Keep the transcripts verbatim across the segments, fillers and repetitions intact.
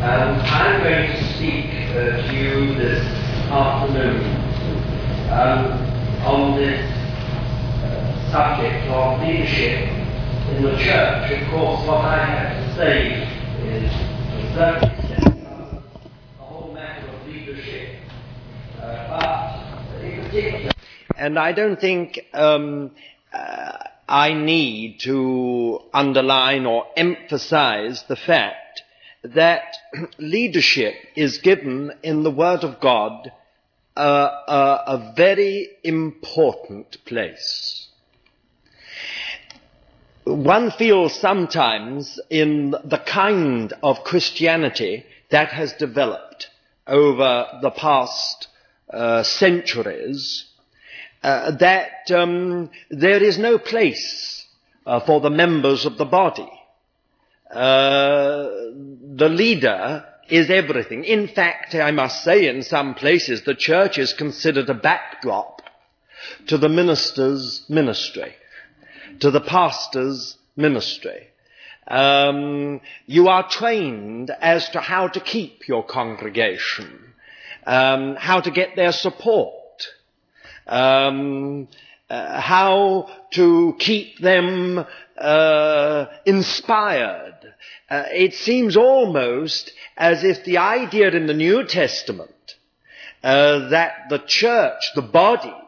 Um, I'm going to speak uh, to you this afternoon um, on this uh, subject of leadership in the church. Of course, what I have to say is to a certain extent the whole matter of leadership, uh, but in particular, and I don't think um, uh, I need to underline or emphasize the fact that leadership is given in the Word of God uh, a, a very important place. One feels sometimes in the kind of Christianity that has developed over the past uh, centuries uh, that um, there is no place uh, for the members of the body. Uh, the leader is everything. In fact, I must say, in some places, the church is considered a backdrop to the minister's ministry, to the pastor's ministry. Um, you are trained as to how to keep your congregation, um, how to get their support, um, uh, how to keep them uh, inspired. Uh, it seems almost as if the idea in the New Testament uh, that the church, the body, uh,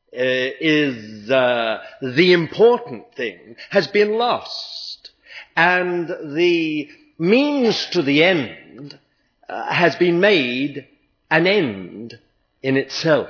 is uh, the important thing has been lost, and the means to the end uh, has been made an end in itself.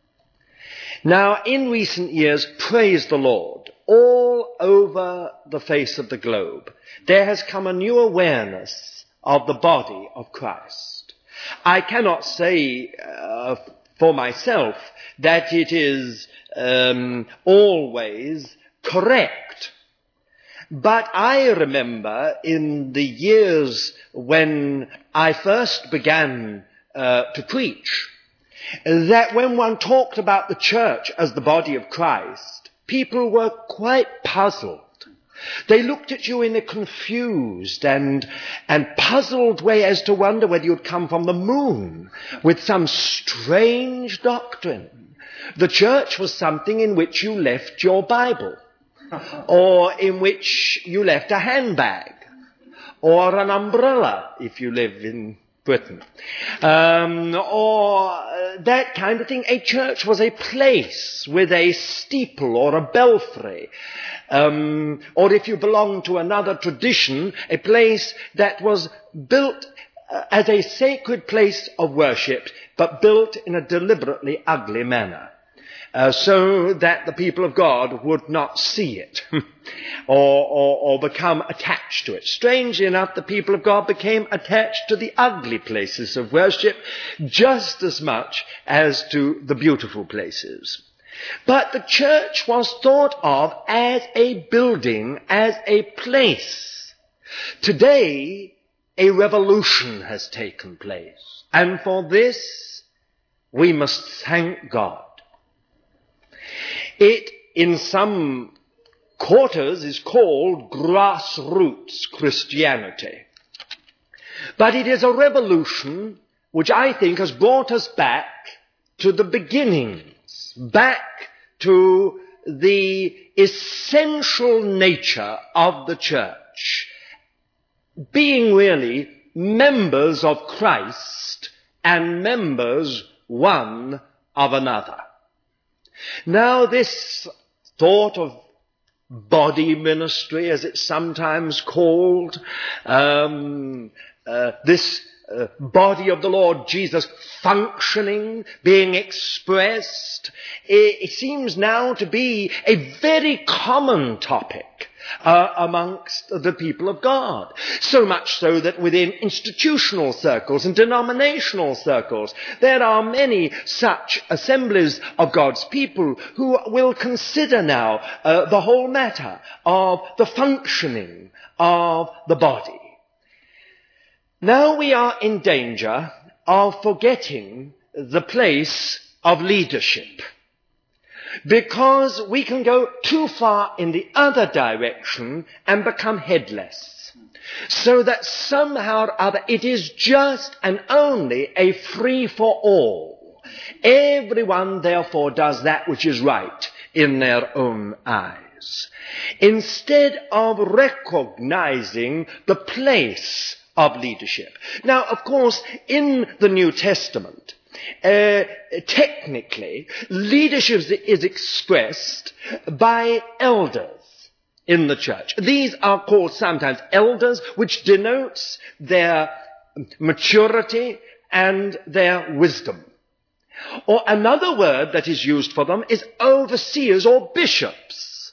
Now, in recent years, praise the Lord, all over the face of the globe, there has come a new awareness of the body of Christ. I cannot say uh, for myself that it is um, always correct, but I remember in the years when I first began uh, to preach, that when one talked about the church as the body of Christ, people were quite puzzled. They looked at you in a confused and, and puzzled way as to wonder whether you'd come from the moon with some strange doctrine. The church was something in which you left your Bible, or in which you left a handbag, or an umbrella if you live in Britain, um, or uh, that kind of thing. A church was a place with a steeple or a belfry, um, or if you belonged to another tradition, a place that was built uh, as a sacred place of worship, but built in a deliberately ugly manner. Uh, so that the people of God would not see it or, or, or become attached to it. Strangely enough, the people of God became attached to the ugly places of worship just as much as to the beautiful places. But the church was thought of as a building, as a place. Today, a revolution has taken place. And for this, we must thank God. It, in some quarters, is called grassroots Christianity. But it is a revolution which I think has brought us back to the beginnings, back to the essential nature of the church, being really members of Christ and members one of another. Now, this thought of body ministry, as it's sometimes called, um, uh, this uh, body of the Lord Jesus functioning, being expressed, it, it seems now to be a very common topic Uh, amongst the people of God. So much so that within institutional circles and denominational circles, there are many such assemblies of God's people who will consider now uh, the whole matter of the functioning of the body. Now we are in danger of forgetting the place of leadership, because we can go too far in the other direction and become headless. So that somehow or other it is just and only a free-for-all. Everyone therefore does that which is right in their own eyes, instead of recognizing the place of leadership. Now, of course, in the New Testament, uh, technically, leadership is expressed by elders in the church. These are called sometimes elders, which denotes their maturity and their wisdom. Or another word that is used for them is overseers or bishops.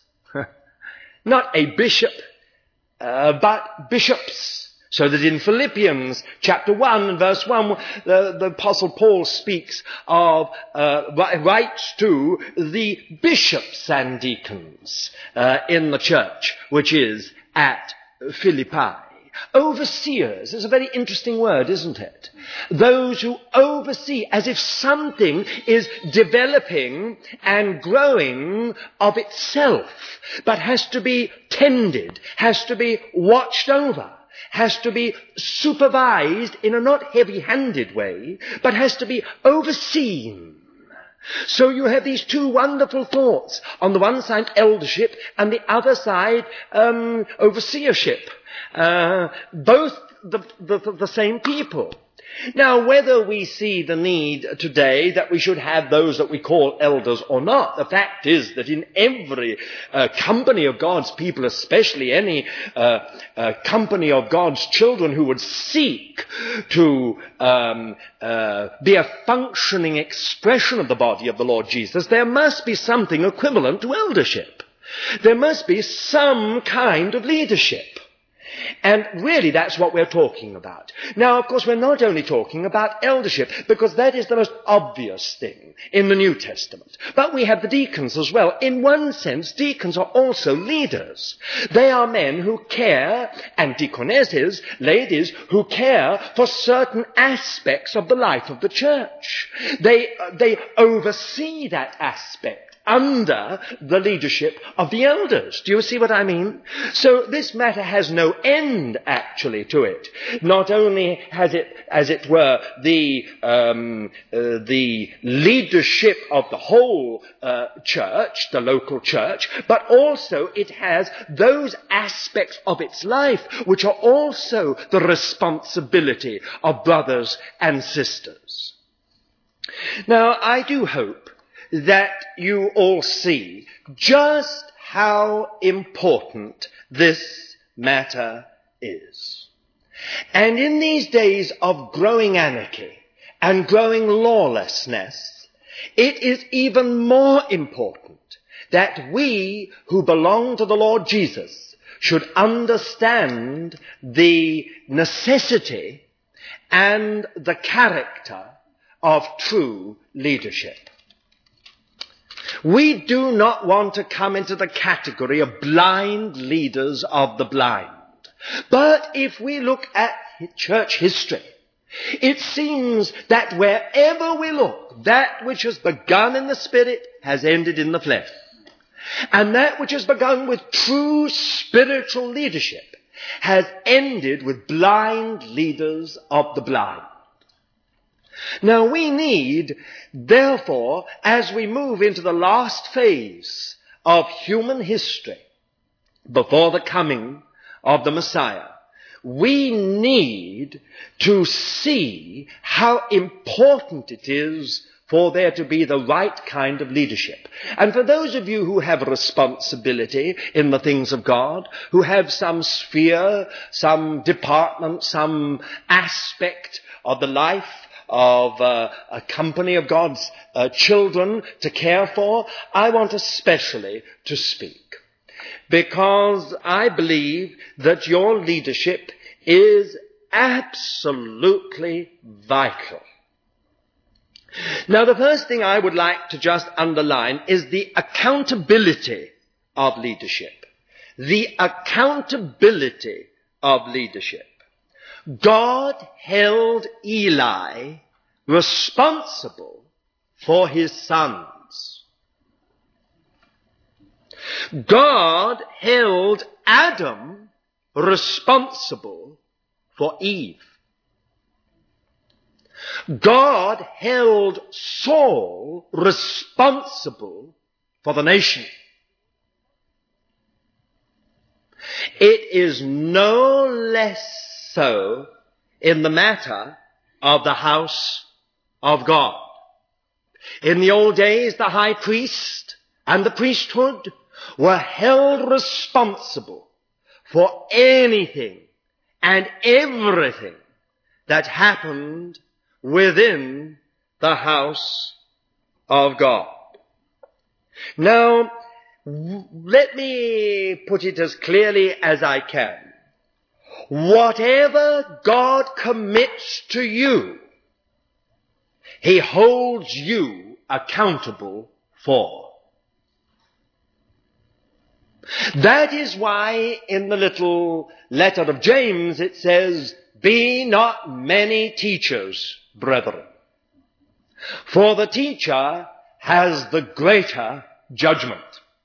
Not a bishop, uh, but bishops. So that in Philippians chapter one, verse one, the, the Apostle Paul speaks of, uh, writes to the bishops and deacons uh, in the church, which is at Philippi. Overseers is a very interesting word, isn't it? Those who oversee, as if something is developing and growing of itself, but has to be tended, has to be watched over, has to be supervised in a not heavy-handed way, but has to be overseen. So you have these two wonderful thoughts. On the one side, eldership, and the other side, um, overseership. Uh, both the, the, the same people. Now, whether we see the need today that we should have those that we call elders or not, the fact is that in every uh, company of God's people, especially any uh, uh, company of God's children who would seek to um, uh, be a functioning expression of the body of the Lord Jesus, there must be something equivalent to eldership. There must be some kind of leadership. And really that's what we're talking about. Now, of course, we're not only talking about eldership, because that is the most obvious thing in the New Testament. But we have the deacons as well. In one sense, deacons are also leaders. They are men who care, and deaconesses, ladies, who care for certain aspects of the life of the church. They, uh, they oversee that aspect under the leadership of the elders. Do you see what I mean? So this matter has no end, actually, to it. Not only has it, as it were, the um, uh, the leadership of the whole uh, church, the local church, but also it has those aspects of its life which are also the responsibility of brothers and sisters. Now, I do hope that you all see just how important this matter is. And in these days of growing anarchy and growing lawlessness, it is even more important that we who belong to the Lord Jesus should understand the necessity and the character of true leadership. We do not want to come into the category of blind leaders of the blind. But if we look at church history, it seems that wherever we look, that which has begun in the spirit has ended in the flesh. And that which has begun with true spiritual leadership has ended with blind leaders of the blind. Now we need, therefore, as we move into the last phase of human history, before the coming of the Messiah, we need to see how important it is for there to be the right kind of leadership. And for those of you who have responsibility in the things of God, who have some sphere, some department, some aspect of the life of uh, a company of God's uh, children to care for, I want especially to speak. Because I believe that your leadership is absolutely vital. Now, the first thing I would like to just underline is the accountability of leadership. The accountability of leadership. God held Eli responsible for his sons. God held Adam responsible for Eve. God held Saul responsible for the nation. It is no less so in the matter of the house of God. In the old days, the high priest and the priesthood were held responsible for anything and everything that happened within the house of God. Now, let me put it as clearly as I can. Whatever God commits to you, He holds you accountable for. That is why in the little letter of James it says, "Be not many teachers, brethren, for the teacher has the greater judgment."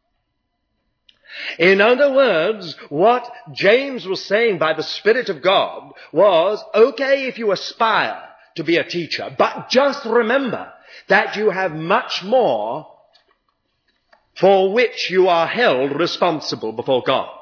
In other words, what James was saying by the Spirit of God was, okay, if you aspire to be a teacher, but just remember that you have much more for which you are held responsible before God.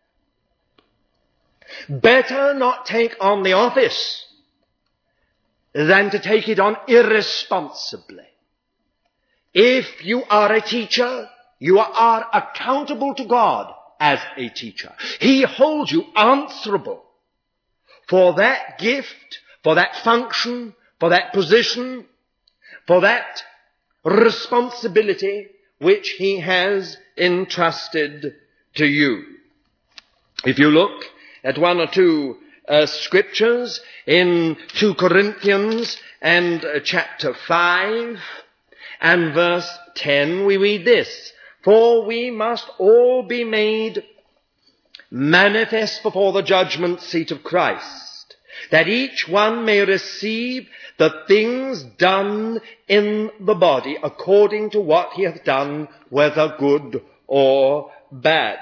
Better not take on the office than to take it on irresponsibly. If you are a teacher, you are accountable to God as a teacher. He holds you answerable for that gift, for that function, for that position, for that responsibility which He has entrusted to you. If you look at one or two uh, scriptures in Second Corinthians and uh, chapter five and verse ten, we read this: "For we must all be made manifest before the judgment seat of Christ, that each one may receive the things done in the body according to what he hath done, whether good or bad."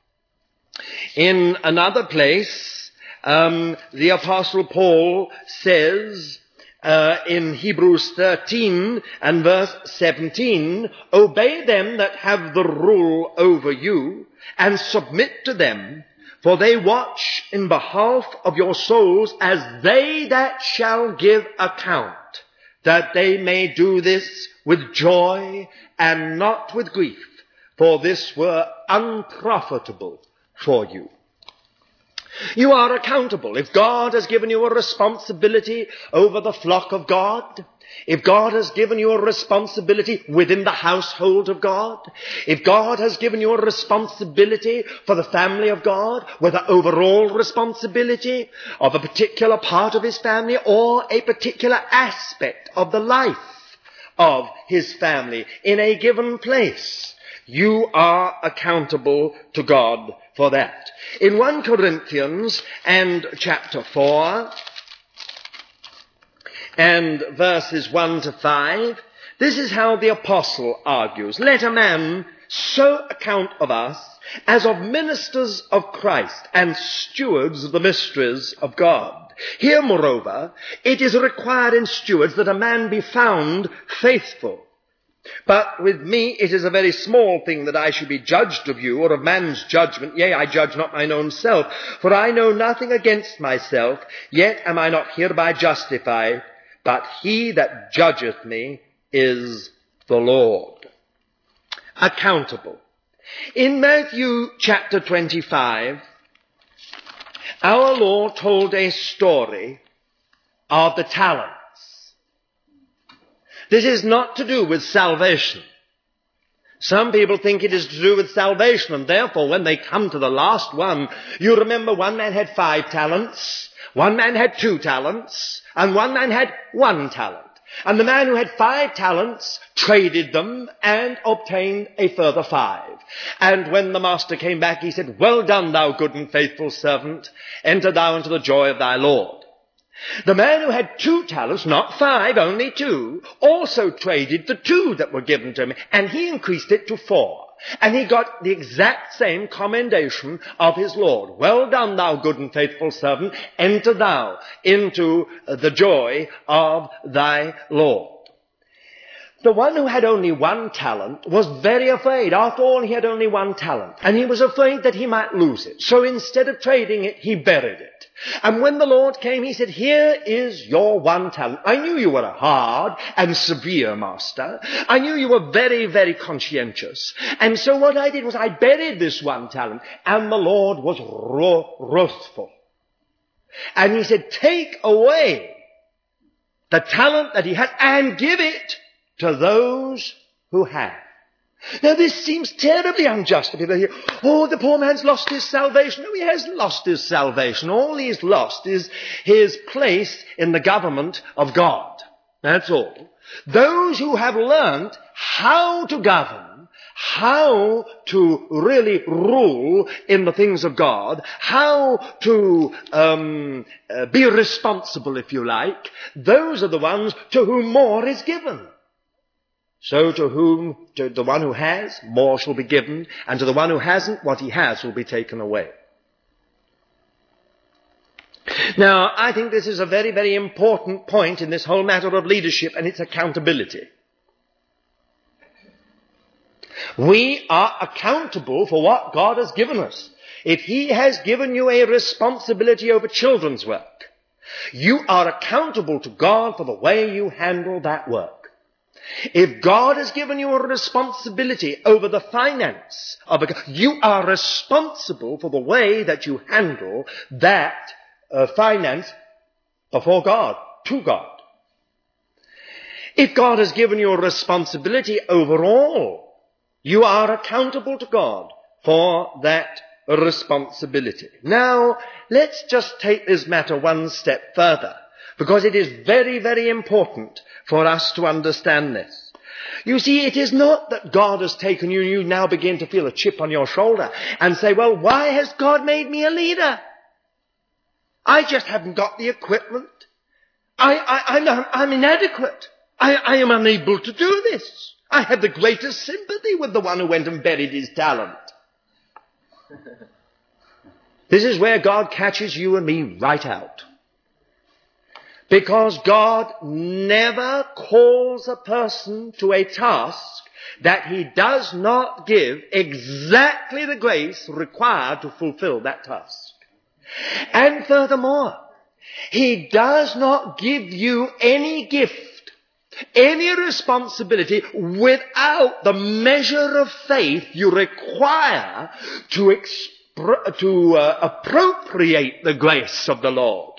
In another place, um, the Apostle Paul says uh, in Hebrews thirteen and verse seventeen, "Obey them that have the rule over you, and submit to them, for they watch in behalf of your souls as they that shall give account, that they may do this with joy and not with grief, for this were unprofitable for you." You are accountable. If God has given you a responsibility over the flock of God, if God has given you a responsibility within the household of God, if God has given you a responsibility for the family of God, whether overall responsibility of a particular part of His family or a particular aspect of the life of His family in a given place, you are accountable to God for that. In First Corinthians and chapter four and verses one to five, this is how the apostle argues: "Let a man so account of us as of ministers of Christ and stewards of the mysteries of God. Here, moreover, it is required in stewards that a man be found faithful. But with me it is a very small thing that I should be judged of you, or of man's judgment. Yea, I judge not mine own self. For I know nothing against myself, yet am I not hereby justified. But he that judgeth me is the Lord." Accountable. In Matthew chapter twenty-five, our Lord told a story of the talents. This is not to do with salvation. Some people think it is to do with salvation, and therefore when they come to the last one, you remember one man had five talents, one man had two talents, and one man had one talent. And the man who had five talents traded them and obtained a further five. And when the master came back, he said, "Well done, thou good and faithful servant. Enter thou into the joy of thy Lord." The man who had two talents, not five, only two, also traded the two that were given to him, and he increased it to four. And he got the exact same commendation of his Lord. Well done, thou good and faithful servant. Enter thou into the joy of thy Lord. The one who had only one talent was very afraid. After all, he had only one talent, and he was afraid that he might lose it. So instead of trading it, he buried it. And when the Lord came, he said, here is your one talent. I knew you were a hard and severe master. I knew you were very, very conscientious. And so what I did was I buried this one talent, and the Lord was wrathful. And he said, take away the talent that he had and give it to those who have. Now this seems terribly unjust to people here. Oh, the poor man's lost his salvation. No, he hasn't lost his salvation. All he's lost is his place in the government of God. That's all. Those who have learnt how to govern, how to really rule in the things of God, how to um, uh, be responsible, if you like, those are the ones to whom more is given. So to whom, to the one who has, more shall be given, and to the one who hasn't, what he has will be taken away. Now, I think this is a very, very important point in this whole matter of leadership and its accountability. We are accountable for what God has given us. If he has given you a responsibility over children's work, you are accountable to God for the way you handle that work. If God has given you a responsibility over the finance of a, you are responsible for the way that you handle that uh, finance before God, to God. If God has given you a responsibility over all, you are accountable to God for that responsibility. Now, let's just take this matter one step further, because it is very, very important for us to understand this. You see, it is not that God has taken you and you now begin to feel a chip on your shoulder and say, well, why has God made me a leader? I just haven't got the equipment. I, I, I'm, I'm inadequate. I, I am unable to do this. I have the greatest sympathy with the one who went and buried his talent. This is where God catches you and me right out. Because God never calls a person to a task that he does not give exactly the grace required to fulfill that task. And furthermore, he does not give you any gift, any responsibility without the measure of faith you require to, expr- to uh, appropriate the grace of the Lord.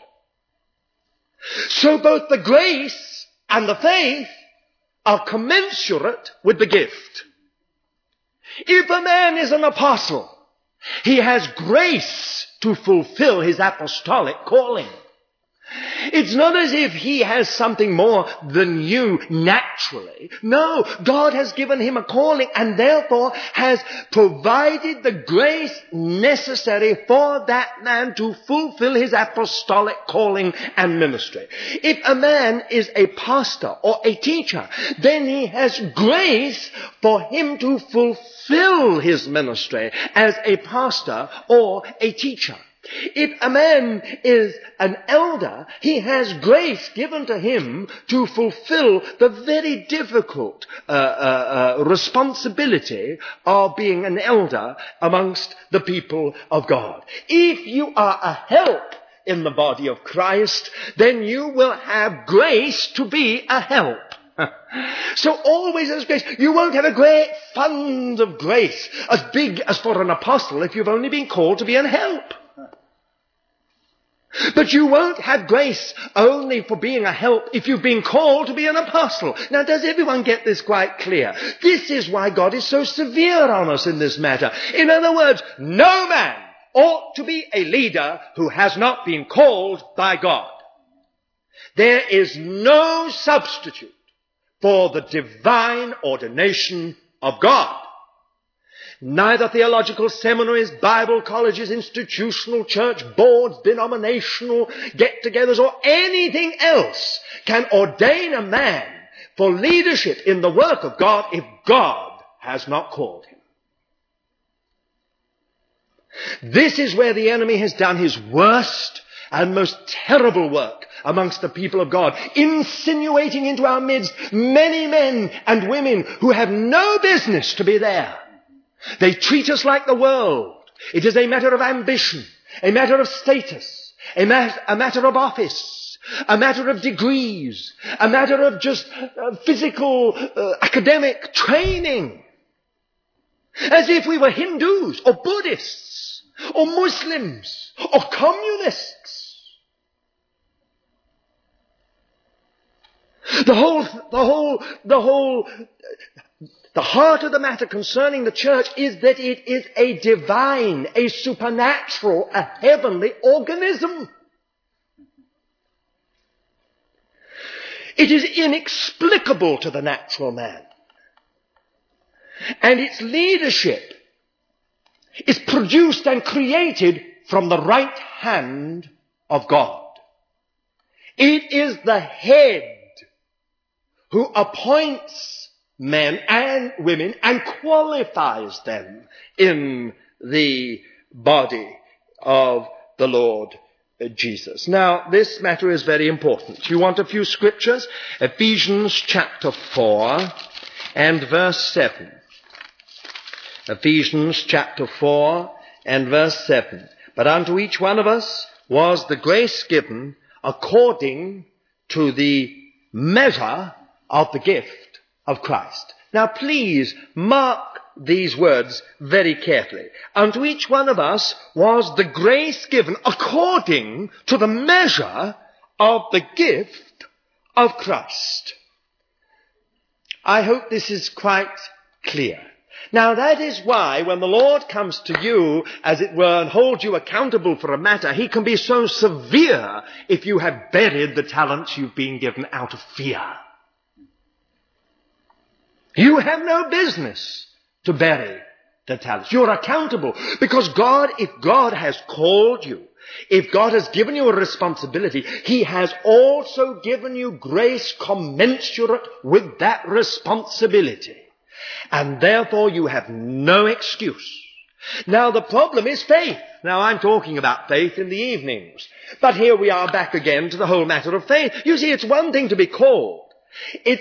So both the grace and the faith are commensurate with the gift. If a man is an apostle, he has grace to fulfill his apostolic calling. It's not as if he has something more than you naturally. No, God has given him a calling and therefore has provided the grace necessary for that man to fulfill his apostolic calling and ministry. If a man is a pastor or a teacher, then he has grace for him to fulfill his ministry as a pastor or a teacher. If a man is an elder, he has grace given to him to fulfill the very difficult uh, uh, uh, responsibility of being an elder amongst the people of God. If you are a help in the body of Christ, then you will have grace to be a help. So always there's grace. You won't have a great fund of grace as big as for an apostle if you've only been called to be an help. But you won't have grace only for being a help if you've been called to be an apostle. Now, does everyone get this quite clear? This is why God is so severe on us in this matter. In other words, no man ought to be a leader who has not been called by God. There is no substitute for the divine ordination of God. Neither theological seminaries, Bible colleges, institutional church boards, denominational get-togethers, or anything else can ordain a man for leadership in the work of God if God has not called him. This is where the enemy has done his worst and most terrible work amongst the people of God, insinuating into our midst many men and women who have no business to be there. They treat us like the world. It is a matter of ambition, a matter of status, a, ma- a matter of office, a matter of degrees, a matter of just uh, physical, uh, academic training. As if we were Hindus or Buddhists or Muslims or communists. The whole, the whole, the whole, the heart of the matter concerning the church is that it is a divine, a supernatural, a heavenly organism. It is inexplicable to the natural man. And its leadership is produced and created from the right hand of God. It is the head who appoints men and women and qualifies them in the body of the Lord Jesus. Now, this matter is very important. You want a few scriptures? Ephesians chapter four and verse seven. Ephesians chapter four and verse seven. But unto each one of us was the grace given according to the measure of the gift of Christ. Now please mark these words very carefully. Unto each one of us was the grace given according to the measure of the gift of Christ. I hope this is quite clear. Now that is why when the Lord comes to you, as it were, and holds you accountable for a matter, he can be so severe if you have buried the talents you've been given out of fear. You have no business to bury the talents. You're accountable because God, if God has called you, if God has given you a responsibility, he has also given you grace commensurate with that responsibility. And therefore you have no excuse. Now the problem is faith. Now I'm talking about faith in the evenings. But here we are back again to the whole matter of faith. You see, it's one thing to be called. It's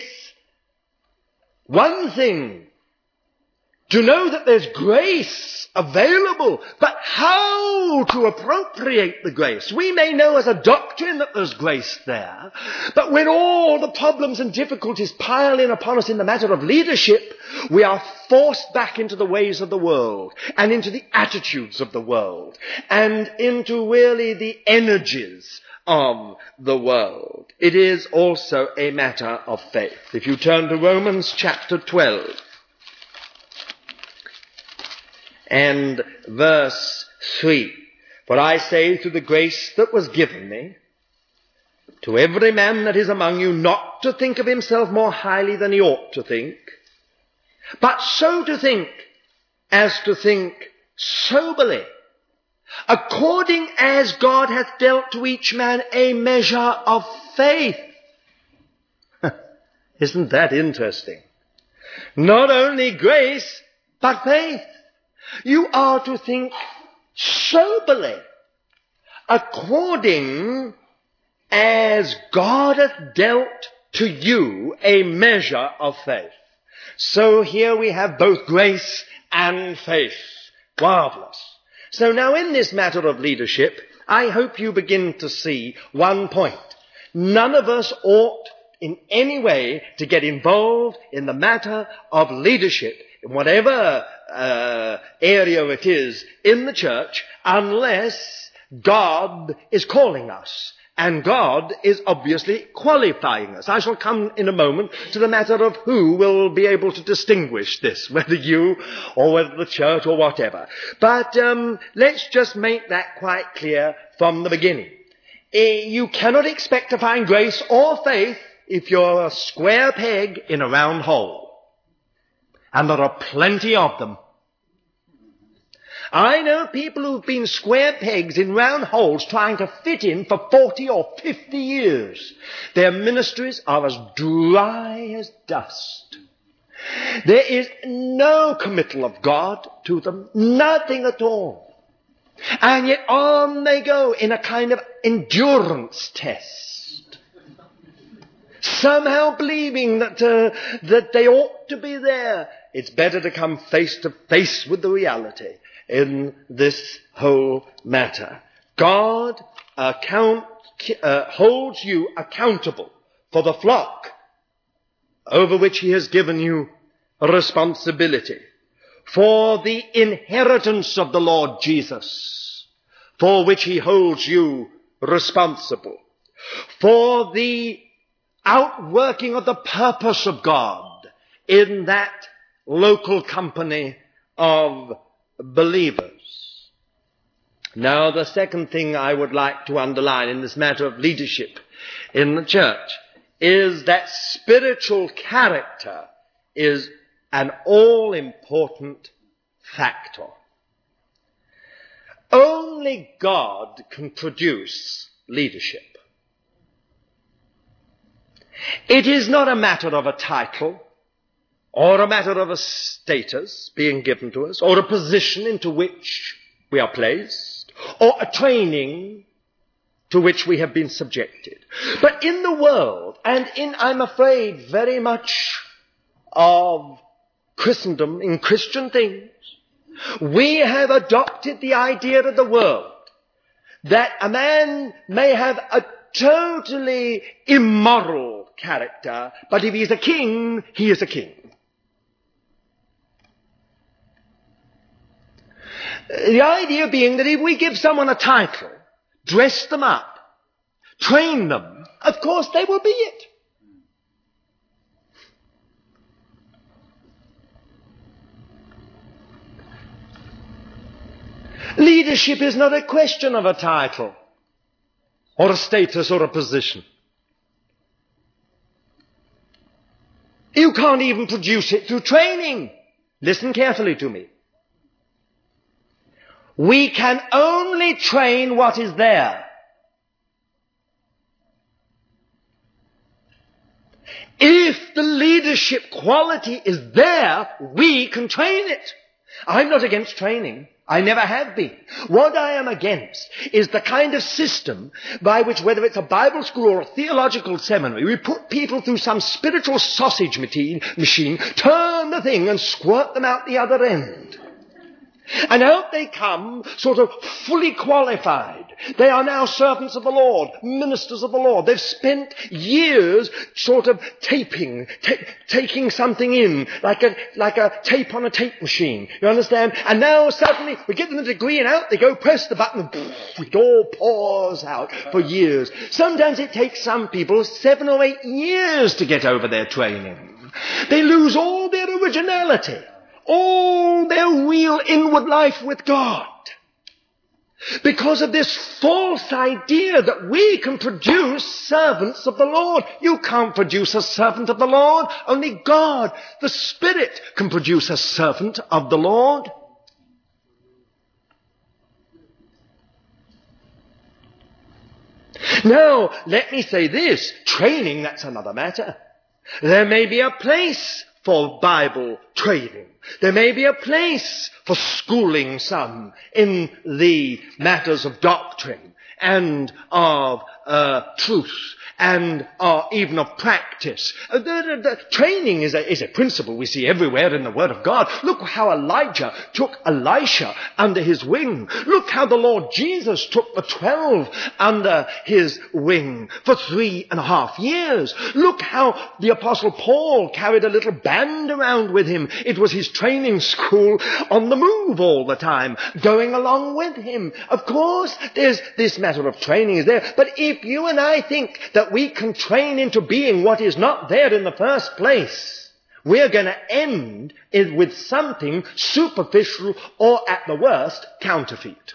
one thing to know that there's grace available, but how to appropriate the grace. We may know as a doctrine that there's grace there, but when all the problems and difficulties pile in upon us in the matter of leadership, we are forced back into the ways of the world, and into the attitudes of the world, and into really the energies of the world. It is also a matter of faith. If you turn to Romans chapter twelve, and verse three. For I say through the grace that was given me, to every man that is among you, not to think of himself more highly than he ought to think, but so to think as to think soberly, according as God hath dealt to each man a measure of faith. Isn't that interesting? Not only grace, but faith. You are to think soberly, according as God hath dealt to you a measure of faith. So here we have both grace and faith. Marvelous. So now in this matter of leadership, I hope you begin to see one point. None of us ought in any way to get involved in the matter of leadership, in whatever uh, area it is in the church, unless God is calling us. And God is obviously qualifying us. I shall come in a moment to the matter of who will be able to distinguish this, whether you or whether the church or whatever. But um, let's just make that quite clear from the beginning. Uh, you cannot expect to find grace or faith if you're a square peg in a round hole. And there are plenty of them. I know people who've been square pegs in round holes trying to fit in for forty or fifty years. Their ministries are as dry as dust. There is no committal of God to them, nothing at all. And yet on they go in a kind of endurance test, somehow believing that uh, that they ought to be there. It's better to come face to face with the reality in this whole matter. God account, uh, holds you accountable for the flock over which he has given you a responsibility, for the inheritance of the Lord Jesus, for which he holds you responsible, for the outworking of the purpose of God in that local company of believers. Now, the second thing I would like to underline in this matter of leadership in the church is that spiritual character is an all-important factor. Only God can produce leadership. It is not a matter of a title, or a matter of a status being given to us, or a position into which we are placed, or a training to which we have been subjected. But in the world, and in, I'm afraid, very much of Christendom, in Christian things, we have adopted the idea of the world that a man may have a totally immoral character, but if he's a king, he is a king. The idea being that if we give someone a title, dress them up, train them, of course they will be it. Leadership is not a question of a title, or a status, or a position. You can't even produce it through training. Listen carefully to me. We can only train what is there. If the leadership quality is there, we can train it. I'm not against training. I never have been. What I am against is the kind of system by which, whether it's a Bible school or a theological seminary, we put people through some spiritual sausage machine, turn the thing and squirt them out the other end. And out they come, sort of fully qualified. They are now servants of the Lord, ministers of the Lord. They've spent years sort of taping, ta- taking something in, like a, like a tape on a tape machine. You understand? And now suddenly we give them a degree and out they go, press the button, and poof, it all pours out for years. Sometimes it takes some people seven or eight years to get over their training. They lose all their originality, all their real inward life with God, because of this false idea that we can produce servants of the Lord. You can't produce a servant of the Lord. Only God, the Spirit, can produce a servant of the Lord. Now, let me say this. Training, that's another matter. There may be a place for Bible training. There may be a place for schooling some in the matters of doctrine and of uh, truth and uh, even of practice. Uh, the, the, the training is a, is a principle we see everywhere in the Word of God. Look how Elijah took Elisha under his wing. Look how the Lord Jesus took the twelve under his wing for three and a half years. Look how the Apostle Paul carried a little band around with him. It was his training school on the move all the time, going along with him. Of course, there's this matter of training is there. But if you and I think that we can train into being what is not there in the first place, we're going to end it with something superficial or, at the worst, counterfeit.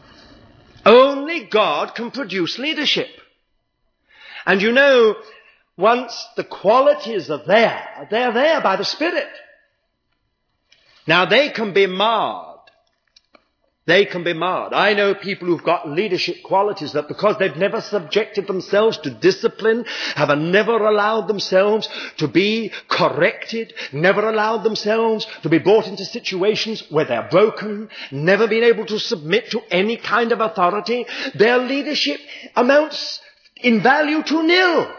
Only God can produce leadership. And you know, once the qualities are there, they're there by the Spirit. Now they can be marred. They can be marred. I know people who've got leadership qualities that because they've never subjected themselves to discipline, have never allowed themselves to be corrected, never allowed themselves to be brought into situations where they're broken, never been able to submit to any kind of authority, their leadership amounts in value to nil.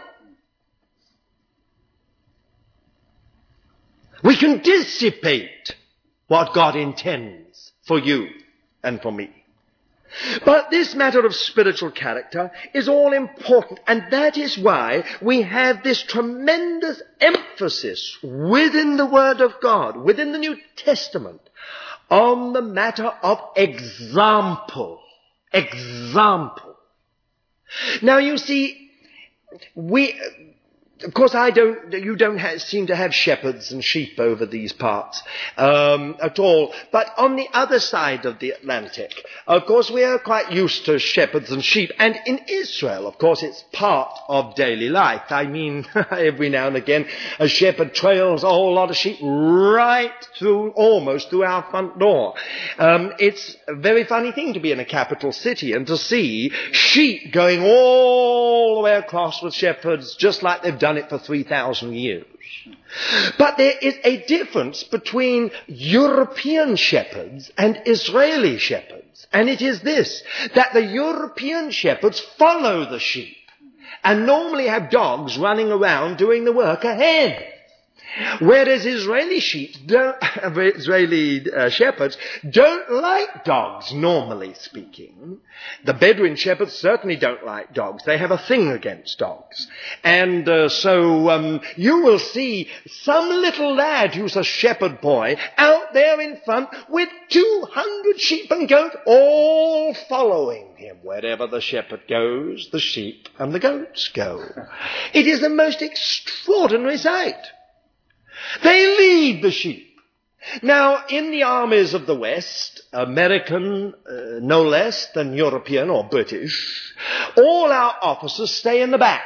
We can dissipate what God intends for you and for me. But this matter of spiritual character is all important, and that is why we have this tremendous emphasis within the Word of God, within the New Testament, on the matter of example. Example. Now you see, we... Of course, I don't, you don't have, seem to have shepherds and sheep over these parts um, at all. But on the other side of the Atlantic, of course, we are quite used to shepherds and sheep. And in Israel, of course, it's part of daily life. I mean, every now and again, a shepherd trails a whole lot of sheep right through, almost through our front door. Um, it's a very funny thing to be in a capital city and to see sheep going all the way across with shepherds, just like they've done it for three thousand years. But there is a difference between European shepherds and Israeli shepherds. And it is this, that the European shepherds follow the sheep and normally have dogs running around doing the work ahead. Whereas Israeli sheep, don't, Israeli uh, shepherds don't like dogs, normally speaking. The Bedouin shepherds certainly don't like dogs. They have a thing against dogs. And uh, so um, you will see some little lad who's a shepherd boy out there in front with two hundred sheep and goats all following him. Wherever the shepherd goes, the sheep and the goats go. It is the most extraordinary sight. They lead the sheep. Now, in the armies of the West, American, uh, no less than European or British, all our officers stay in the back.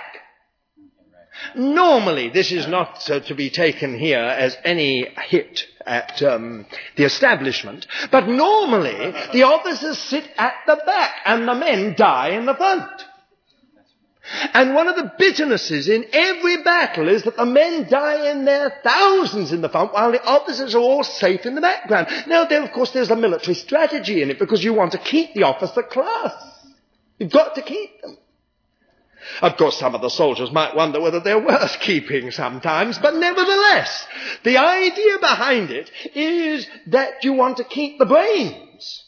Normally, this is not uh, to be taken here as any hit at um, the establishment, but normally the officers sit at the back and the men die in the front. And one of the bitternesses in every battle is that the men die in their thousands in the front while the officers are all safe in the background. Now, there, of course, there's a military strategy in it because you want to keep the officer class. You've got to keep them. Of course, some of the soldiers might wonder whether they're worth keeping sometimes, but nevertheless, the idea behind it is that you want to keep the brains.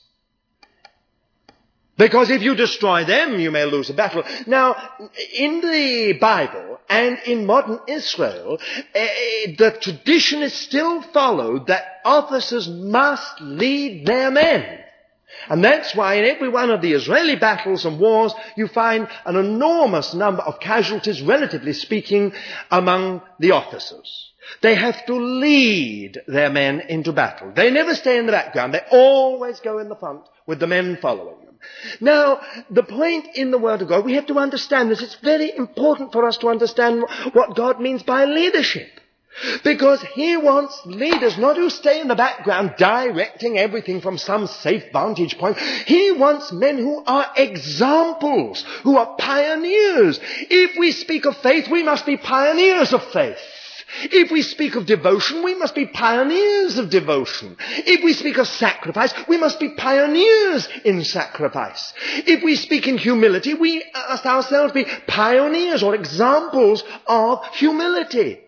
Because if you destroy them, you may lose a battle. Now, in the Bible and in modern Israel, uh, the tradition is still followed that officers must lead their men. And that's why in every one of the Israeli battles and wars, you find an enormous number of casualties, relatively speaking, among the officers. They have to lead their men into battle. They never stay in the background. They always go in the front with the men following them. Now, the point in the Word of God, we have to understand this. It's very important for us to understand what God means by leadership. Because He wants leaders not who stay in the background directing everything from some safe vantage point. He wants men who are examples, who are pioneers. If we speak of faith, we must be pioneers of faith. If we speak of devotion, we must be pioneers of devotion. If we speak of sacrifice, we must be pioneers in sacrifice. If we speak in humility, we must ourselves be pioneers or examples of humility.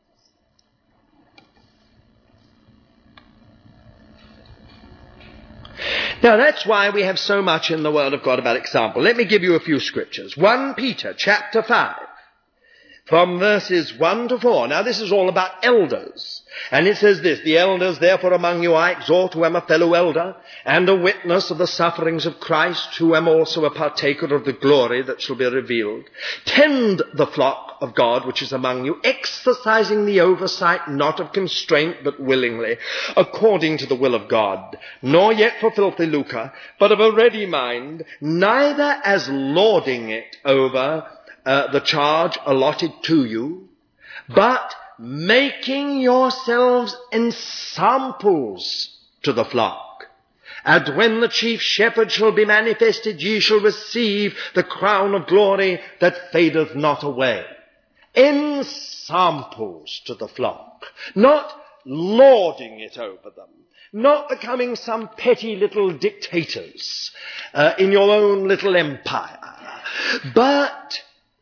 Now that's why we have so much in the Word of God about example. Let me give you a few scriptures. First Peter chapter five. From verses one to four. Now this is all about elders. And it says this, the elders therefore among you I exhort, who am a fellow elder, and a witness of the sufferings of Christ, who am also a partaker of the glory that shall be revealed. Tend the flock of God which is among you, exercising the oversight not of constraint but willingly, according to the will of God, nor yet for filthy lucre, but of a ready mind, neither as lording it over uh, the charge allotted to you, but making yourselves ensamples to the flock. And when the chief shepherd shall be manifested, ye shall receive the crown of glory that fadeth not away. Ensamples to the flock, not lording it over them, not becoming some petty little dictators uh, in your own little empire, but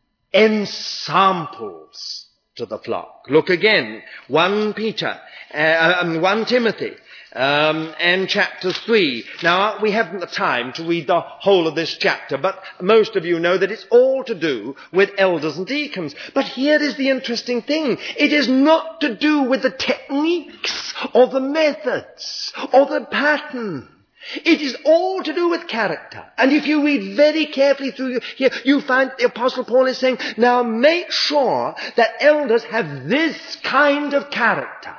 ensamples to the flock. Look again, First Peter, uh, um, First Timothy, um, and chapter three. Now, we haven't the time to read the whole of this chapter, but most of you know that it's all to do with elders and deacons. But here is the interesting thing. It is not to do with the techniques or the methods or the pattern. It is all to do with character. And if you read very carefully through here, you find the Apostle Paul is saying, now make sure that elders have this kind of character.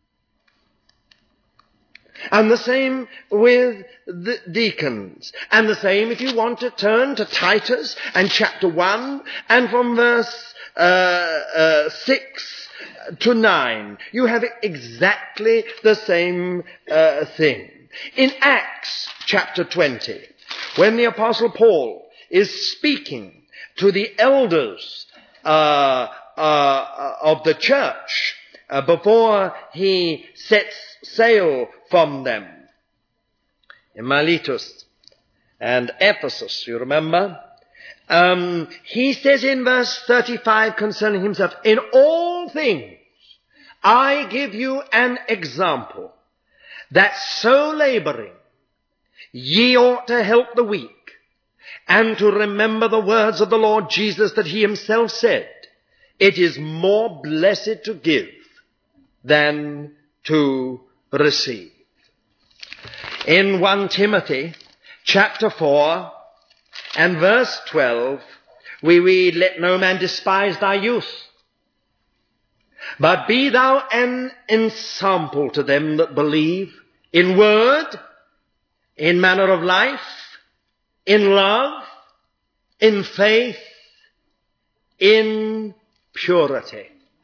And the same with the deacons. And the same if you want to turn to Titus and chapter one and from verse uh, uh, six to nine. You have exactly the same uh, thing. In Acts chapter twenty, when the Apostle Paul is speaking to the elders uh, uh, of the church uh, before he sets sail from them in Miletus and Ephesus, you remember, um, he says in verse thirty-five concerning himself, in all things I give you an example, that so laboring ye ought to help the weak, and to remember the words of the Lord Jesus, that he himself said, it is more blessed to give than to receive. In First Timothy chapter four and verse twelve, we read, let no man despise thy youth, but be thou an ensample to them that believe, in word, in manner of life, in love, in faith, in purity.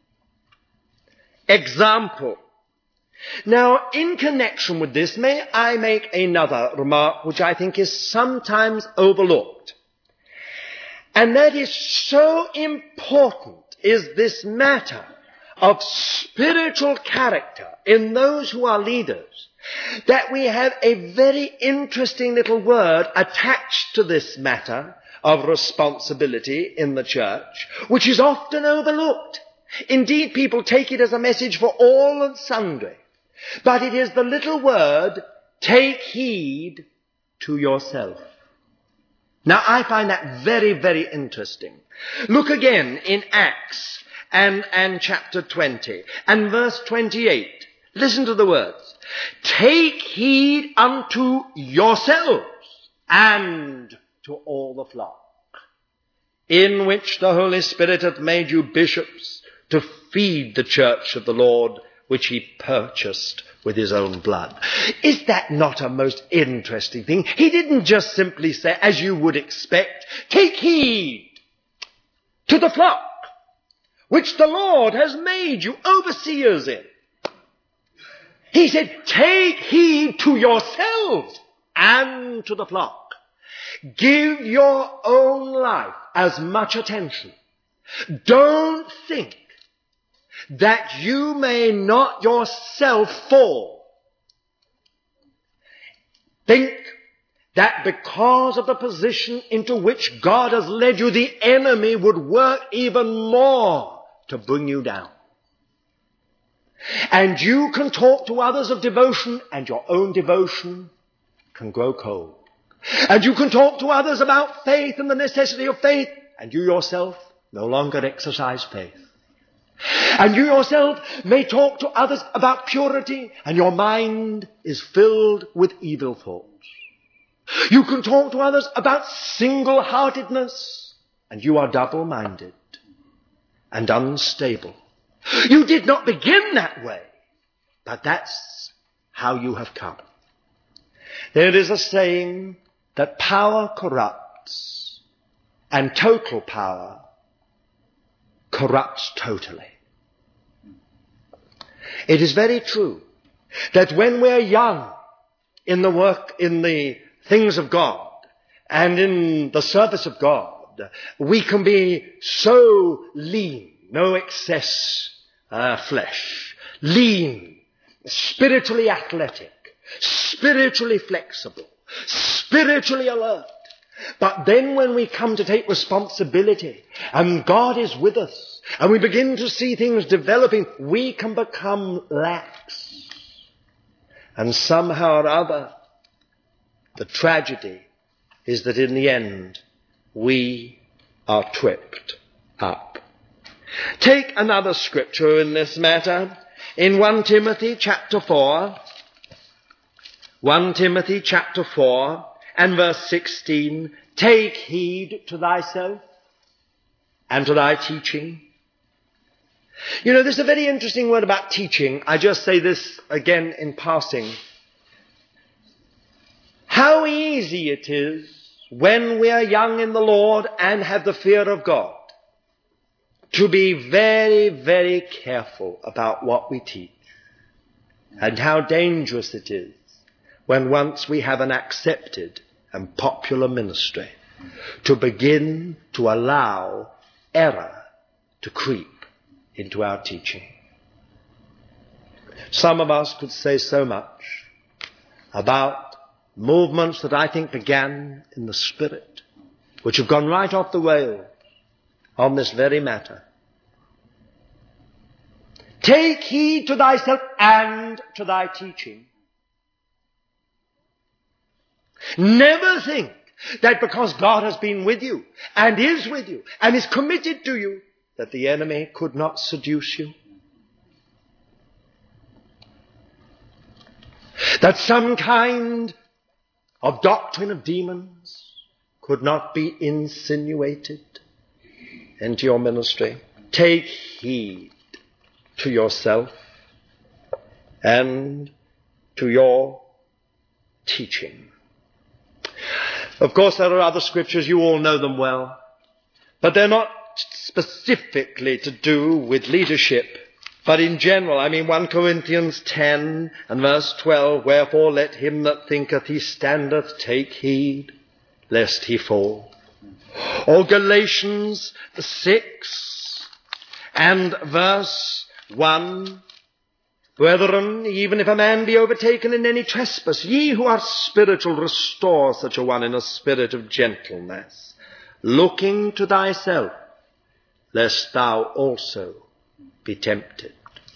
Example. Now, in connection with this, may I make another remark which I think is sometimes overlooked. And that is, so important is this matter of spiritual character in those who are leaders, that we have a very interesting little word attached to this matter of responsibility in the church, which is often overlooked. Indeed, people take it as a message for all and sundry. But it is the little word, take heed to yourself. Now, I find that very, very interesting. Look again in Acts and, and chapter twenty and verse twenty-eight. Listen to the words. Take heed unto yourselves and to all the flock, in which the Holy Spirit hath made you bishops, to feed the church of the Lord, which he purchased with his own blood. Is that not a most interesting thing? He didn't just simply say, as you would expect, take heed to the flock, which the Lord has made you overseers in. He said, take heed to yourselves and to the flock. Give your own life as much attention. Don't think that you may not yourself fall. Think that because of the position into which God has led you, the enemy would work even more to bring you down. And you can talk to others of devotion, and your own devotion can grow cold. And you can talk to others about faith and the necessity of faith, and you yourself no longer exercise faith. And you yourself may talk to others about purity, and your mind is filled with evil thoughts. You can talk to others about single-heartedness, and you are double-minded and unstable. You did not begin that way, but that's how you have come. There is a saying that power corrupts, and total power corrupts totally. It is very true that when we're young in the work, in the things of God, and in the service of God, we can be so lean, no excess uh, flesh, lean, spiritually athletic, spiritually flexible, spiritually alert. But then when we come to take responsibility and God is with us and we begin to see things developing, we can become lax. And somehow or other, the tragedy is that in the end, we are tripped up. Take another scripture in this matter. In First Timothy chapter four, First Timothy chapter four and verse sixteen, take heed to thyself and to thy teaching. You know, there's a very interesting word about teaching. I just say this again in passing. How easy it is when we are young in the Lord and have the fear of God to be very, very careful about what we teach. And how dangerous it is when once we have an accepted and popular ministry to begin to allow error to creep into our teaching. Some of us could say so much about movements that I think began in the Spirit, which have gone right off the rails on this very matter. Take heed to thyself and to thy teaching. Never think that because God has been with you and is with you and is committed to you, that the enemy could not seduce you. That some kind of doctrine of demons could not be insinuated into your ministry. Take heed to yourself and to your teaching. Of course, there are other scriptures, you all know them well, but they're not specifically to do with leadership, but in general. I mean, First Corinthians ten and verse twelve, wherefore let him that thinketh he standeth take heed, lest he fall. Or Galatians six and verse one, brethren, even if a man be overtaken in any trespass, ye who are spiritual, restore such a one in a spirit of gentleness, looking to thyself, lest thou also be tempted.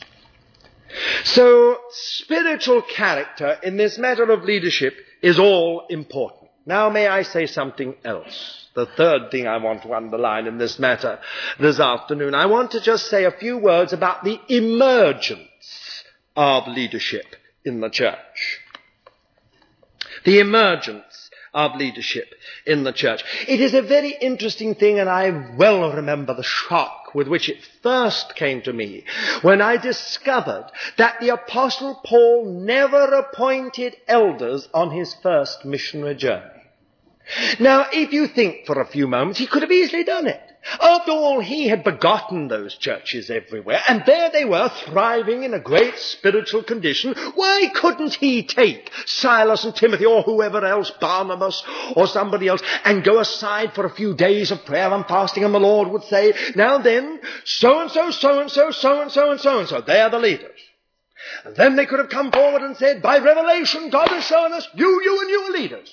So, spiritual character in this matter of leadership is all important. Now may I say something else? The third thing I want to underline in this matter this afternoon. I want to just say a few words about the emergence of leadership in the church. The emergence of leadership in the church. It is a very interesting thing, and I well remember the shock with which it first came to me when I discovered that the Apostle Paul never appointed elders on his first missionary journey. Now, if you think for a few moments, he could have easily done it. After all, he had begotten those churches everywhere, and there they were, thriving in a great spiritual condition. Why couldn't he take Silas and Timothy, or whoever else, Barnabas, or somebody else, and go aside for a few days of prayer and fasting, and the Lord would say, now then, so-and-so, so-and-so, so-and-so, and so-and-so, they are the leaders. And then they could have come forward and said, by revelation, God has shown us, you, you, and you are leaders.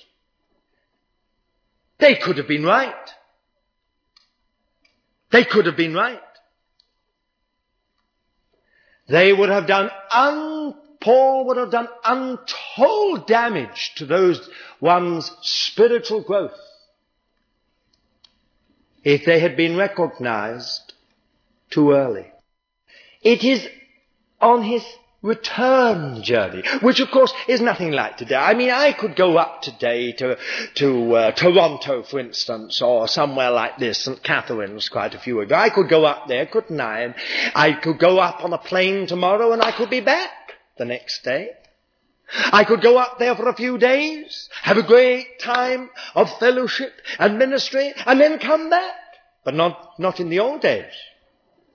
They could have been right. They could have been right. They would have done, un, Paul would have done untold damage to those one's spiritual growth if they had been recognized too early. It is on his return journey, which of course is nothing like today. I mean, I could go up today to to uh, Toronto, for instance, or somewhere like this, Saint Catharines, quite a few ago. I could go up there, couldn't I? And I could go up on a plane tomorrow and I could be back the next day. I could go up there for a few days, have a great time of fellowship and ministry, and then come back. But not, not in the old days.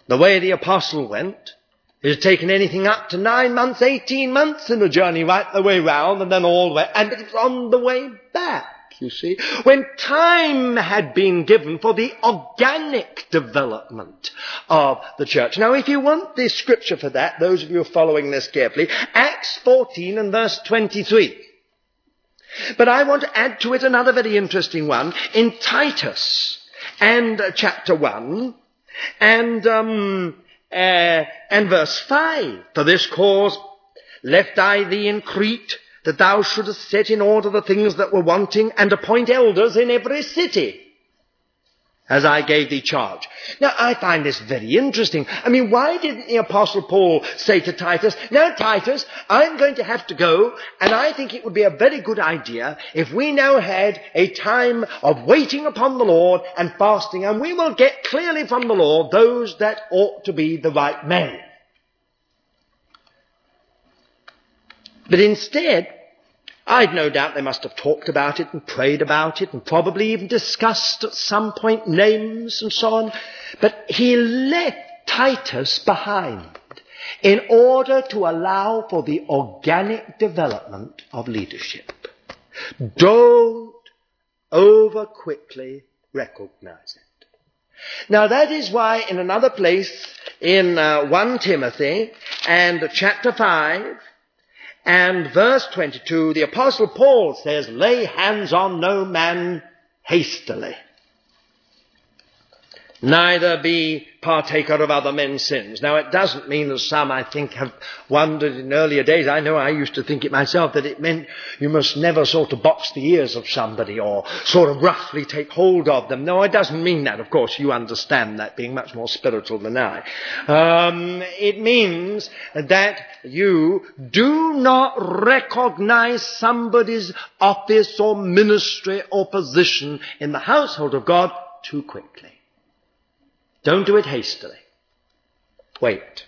The way the apostle went, it had taken anything up to nine months, eighteen months in the journey right the way round and then all the way, and it was on the way back, you see, when time had been given for the organic development of the church. Now, if you want the scripture for that, those of you who are following this carefully, Acts fourteen and verse twenty-three. But I want to add to it another very interesting one in Titus and uh, chapter one and um, uh, and verse five. For this cause left I thee in Crete, that thou shouldest set in order the things that were wanting, and appoint elders in every city, as I gave thee charge. Now, I find this very interesting. I mean, why didn't the Apostle Paul say to Titus, now, Titus, I'm going to have to go, and I think it would be a very good idea if we now had a time of waiting upon the Lord and fasting, and we will get clearly from the Lord those that ought to be the right men. But instead, I've no doubt they must have talked about it and prayed about it and probably even discussed at some point names and so on. But he left Titus behind in order to allow for the organic development of leadership. Don't over quickly recognize it. Now that is why in another place in uh, First Timothy and chapter five, and verse twenty-two, the Apostle Paul says, lay hands on no man hastily, neither be partaker of other men's sins. Now, it doesn't mean, as some, I think, have wondered in earlier days. I know I used to think it myself, that it meant you must never sort of box the ears of somebody or sort of roughly take hold of them. No, it doesn't mean that. Of course, you understand that, being much more spiritual than I. Um, it means that you do not recognize somebody's office or ministry or position in the household of God too quickly. Don't do it hastily. Wait.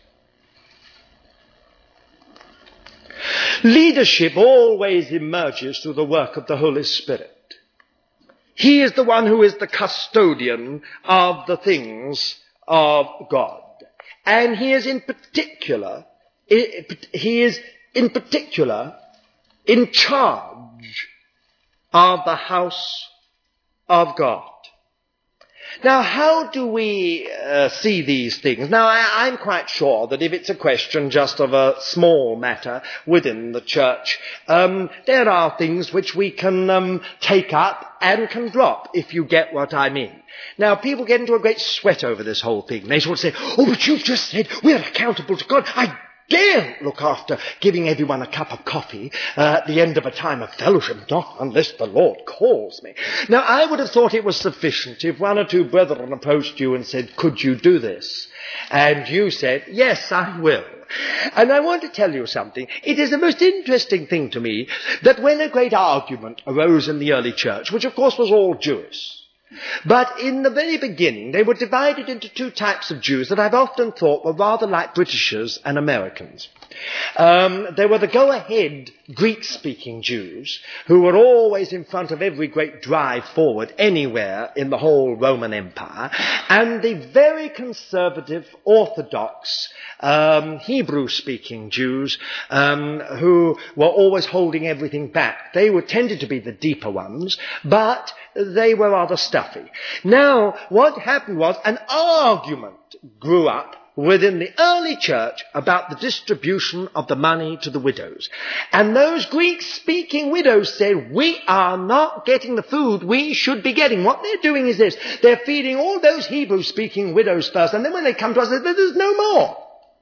Leadership always emerges through the work of the Holy Spirit. He is the one who is the custodian of the things of God. And he is in particular, he is in particular in charge of the house of God. Now, how do we uh, see these things? Now, I, I'm quite sure that if it's a question just of a small matter within the church, um, there are things which we can um, take up and can drop, if you get what I mean. Now, people get into a great sweat over this whole thing. They sort of say, oh, but you've just said we're accountable to God. I daren't look after giving everyone a cup of coffee uh, at the end of a time of fellowship, not unless the Lord calls me. Now, I would have thought it was sufficient if one or two brethren approached you and said, could you do this? And you said, yes, I will. And I want to tell you something. It is the most interesting thing to me that when a great argument arose in the early church, which of course was all Jewish, but in the very beginning, they were divided into two types of Jews that I've often thought were rather like Britishers and Americans. Um, there were the go-ahead Greek-speaking Jews who were always in front of every great drive forward anywhere in the whole Roman Empire, and the very conservative, orthodox, um, Hebrew-speaking Jews um, who were always holding everything back. They were tended to be the deeper ones, but they were rather stuffy. Now, what happened was an argument grew up within the early church about the distribution of the money to the widows. And those Greek-speaking widows said, we are not getting the food we should be getting. What they're doing is this. They're feeding all those Hebrew-speaking widows first, and then when they come to us, they say, there's no more.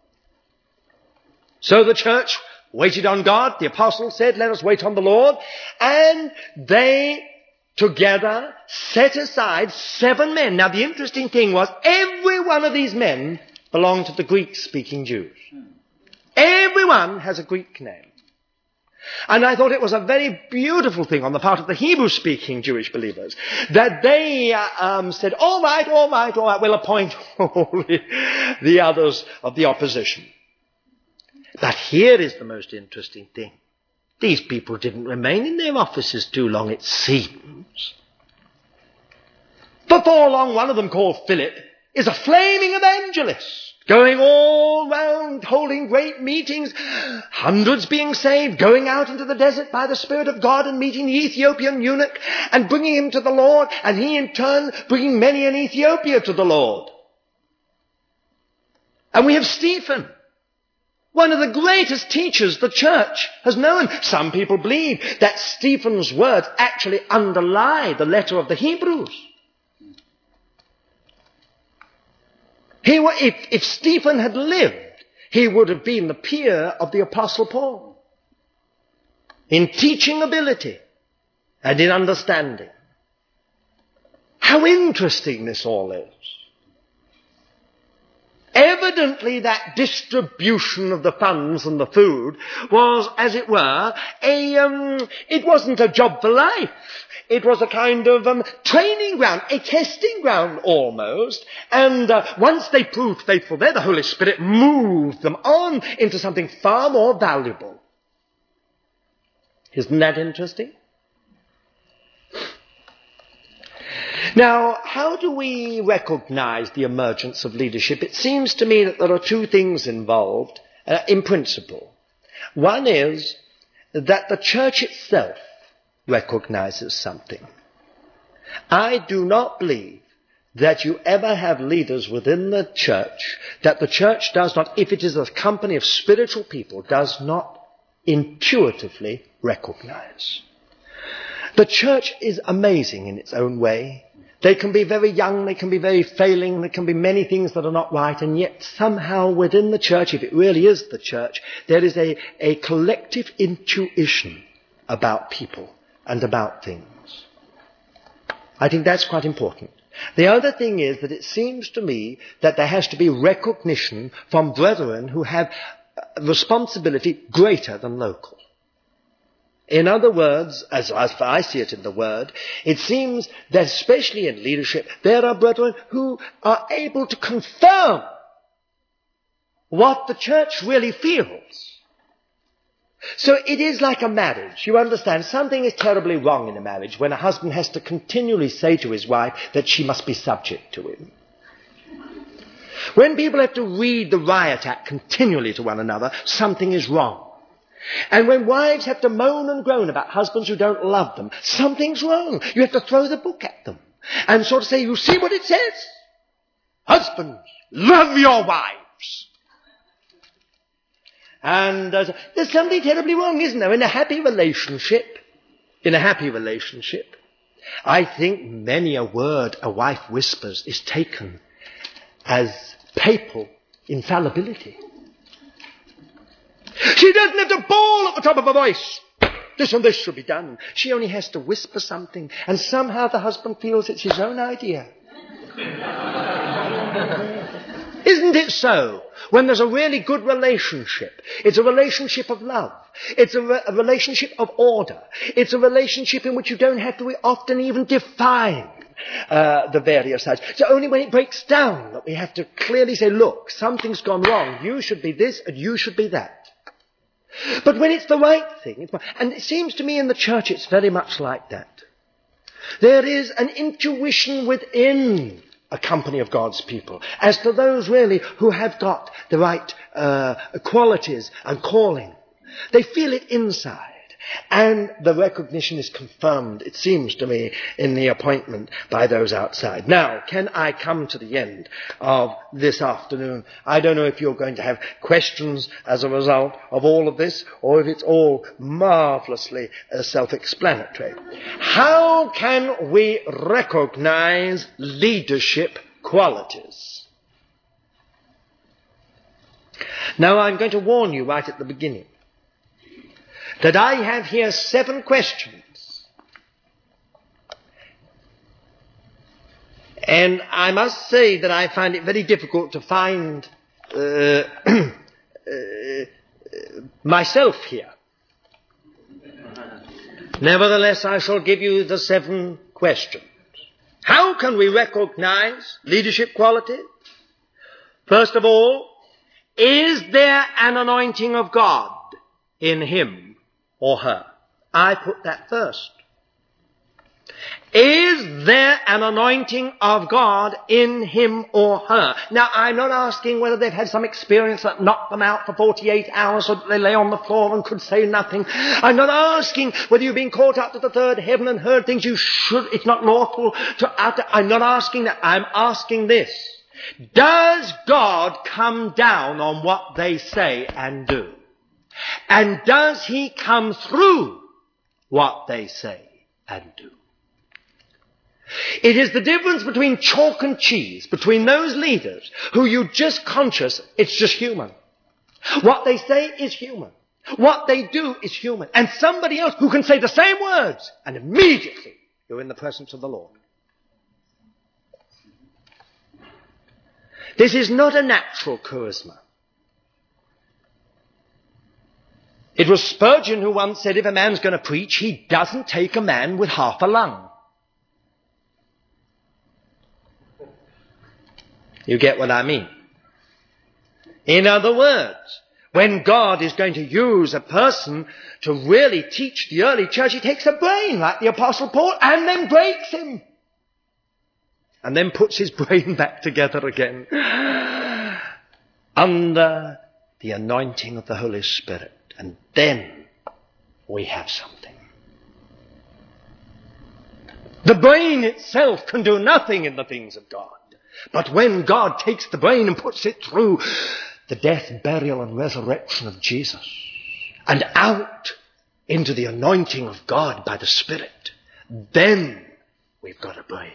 So the church waited on God. The apostles said, let us wait on the Lord. And they together set aside seven men. Now, the interesting thing was, every one of these men belonged to the Greek-speaking Jews. Everyone has a Greek name. And I thought it was a very beautiful thing on the part of the Hebrew-speaking Jewish believers that they uh, um, said, all right, all right, all right, we'll appoint all the, the others of the opposition. But here is the most interesting thing. These people didn't remain in their offices too long, it seems. Before long, one of them, called Philip, is a flaming evangelist, going all round, holding great meetings, hundreds being saved, going out into the desert by the Spirit of God and meeting the Ethiopian eunuch and bringing him to the Lord, and he in turn bringing many in Ethiopia to the Lord. And we have Stephen, one of the greatest teachers the church has known. Some people believe that Stephen's words actually underlie the letter of the Hebrews. He, if, if Stephen had lived, he would have been the peer of the Apostle Paul in teaching ability and in understanding. How interesting this all is. Evidently that distribution of the funds and the food was, as it were, a, um, it wasn't a job for life. It was a kind of um, training ground, a testing ground almost. And uh, once they proved faithful there, the Holy Spirit moved them on into something far more valuable. Isn't that interesting? Now, how do we recognize the emergence of leadership? It seems to me that there are two things involved uh, in principle. One is that the church itself recognizes something. I do not believe that you ever have leaders within the church that the church does not, if it is a company of spiritual people, does not intuitively recognize. The church is amazing in its own way. They can be very young, they can be very failing, there can be many things that are not right, and yet somehow within the church, if it really is the church, there is a, a collective intuition about people and about things. I think that's quite important. The other thing is that it seems to me that there has to be recognition from brethren who have responsibility greater than local. In other words, as, as I see it in the Word, it seems that especially in leadership, there are brethren who are able to confirm what the church really feels. So it is like a marriage. You understand, something is terribly wrong in a marriage when a husband has to continually say to his wife that she must be subject to him. When people have to read the Riot Act continually to one another, something is wrong. And when wives have to moan and groan about husbands who don't love them, something's wrong. You have to throw the book at them and sort of say, you see what it says? Husbands, love your wives. And uh, there's something terribly wrong, isn't there? In a happy relationship, in a happy relationship, I think many a word a wife whispers is taken as papal infallibility. She doesn't have to bawl at the top of her voice. This and this should be done. She only has to whisper something, and somehow the husband feels it's his own idea. Isn't it so? When there's a really good relationship, it's a relationship of love. It's a, re- a relationship of order. It's a relationship in which you don't have to often even define uh, the various sides. It's only when it breaks down that we have to clearly say, look, something's gone wrong. You should be this and you should be that. But when it's the right thing, it's, and it seems to me in the church it's very much like that. There is an intuition within a company of God's people as to those really who have got the right uh, qualities and calling. They feel it inside. And the recognition is confirmed, it seems to me, in the appointment by those outside. Now, can I come to the end of this afternoon? I don't know if you're going to have questions as a result of all of this, or if it's all marvellously uh, self-explanatory. How can we recognize leadership qualities? Now, I'm going to warn you right at the beginning that I have here seven questions. And I must say that I find it very difficult to find uh, uh, myself here. Nevertheless, I shall give you the seven questions. How can we recognize leadership quality? First of all, is there an anointing of God in him or her? I put that first. Is Is there an anointing of God in him or her? Now, I'm not asking whether they've had some experience that knocked them out for forty-eight hours so that they lay on the floor and could say nothing. I'm not asking whether you've been caught up to the third heaven and heard things you should, it's not lawful to utter. I'm not asking that. I'm asking this. Does God come down on what they say and do? And does he come through what they say and do? It is the difference between chalk and cheese, between those leaders who you just conscious it's just human. What they say is human. What they do is human. And somebody else who can say the same words and immediately you're in the presence of the Lord. This is not a natural charisma. It was Spurgeon who once said if a man's going to preach, he doesn't take a man with half a lung. You get what I mean? In other words, when God is going to use a person to really teach the early church, he takes a brain like the Apostle Paul and then breaks him. And then puts his brain back together again. Under the anointing of the Holy Spirit. And then we have something. The brain itself can do nothing in the things of God. But when God takes the brain and puts it through the death, burial and resurrection of Jesus and out into the anointing of God by the Spirit, then we've got a brain.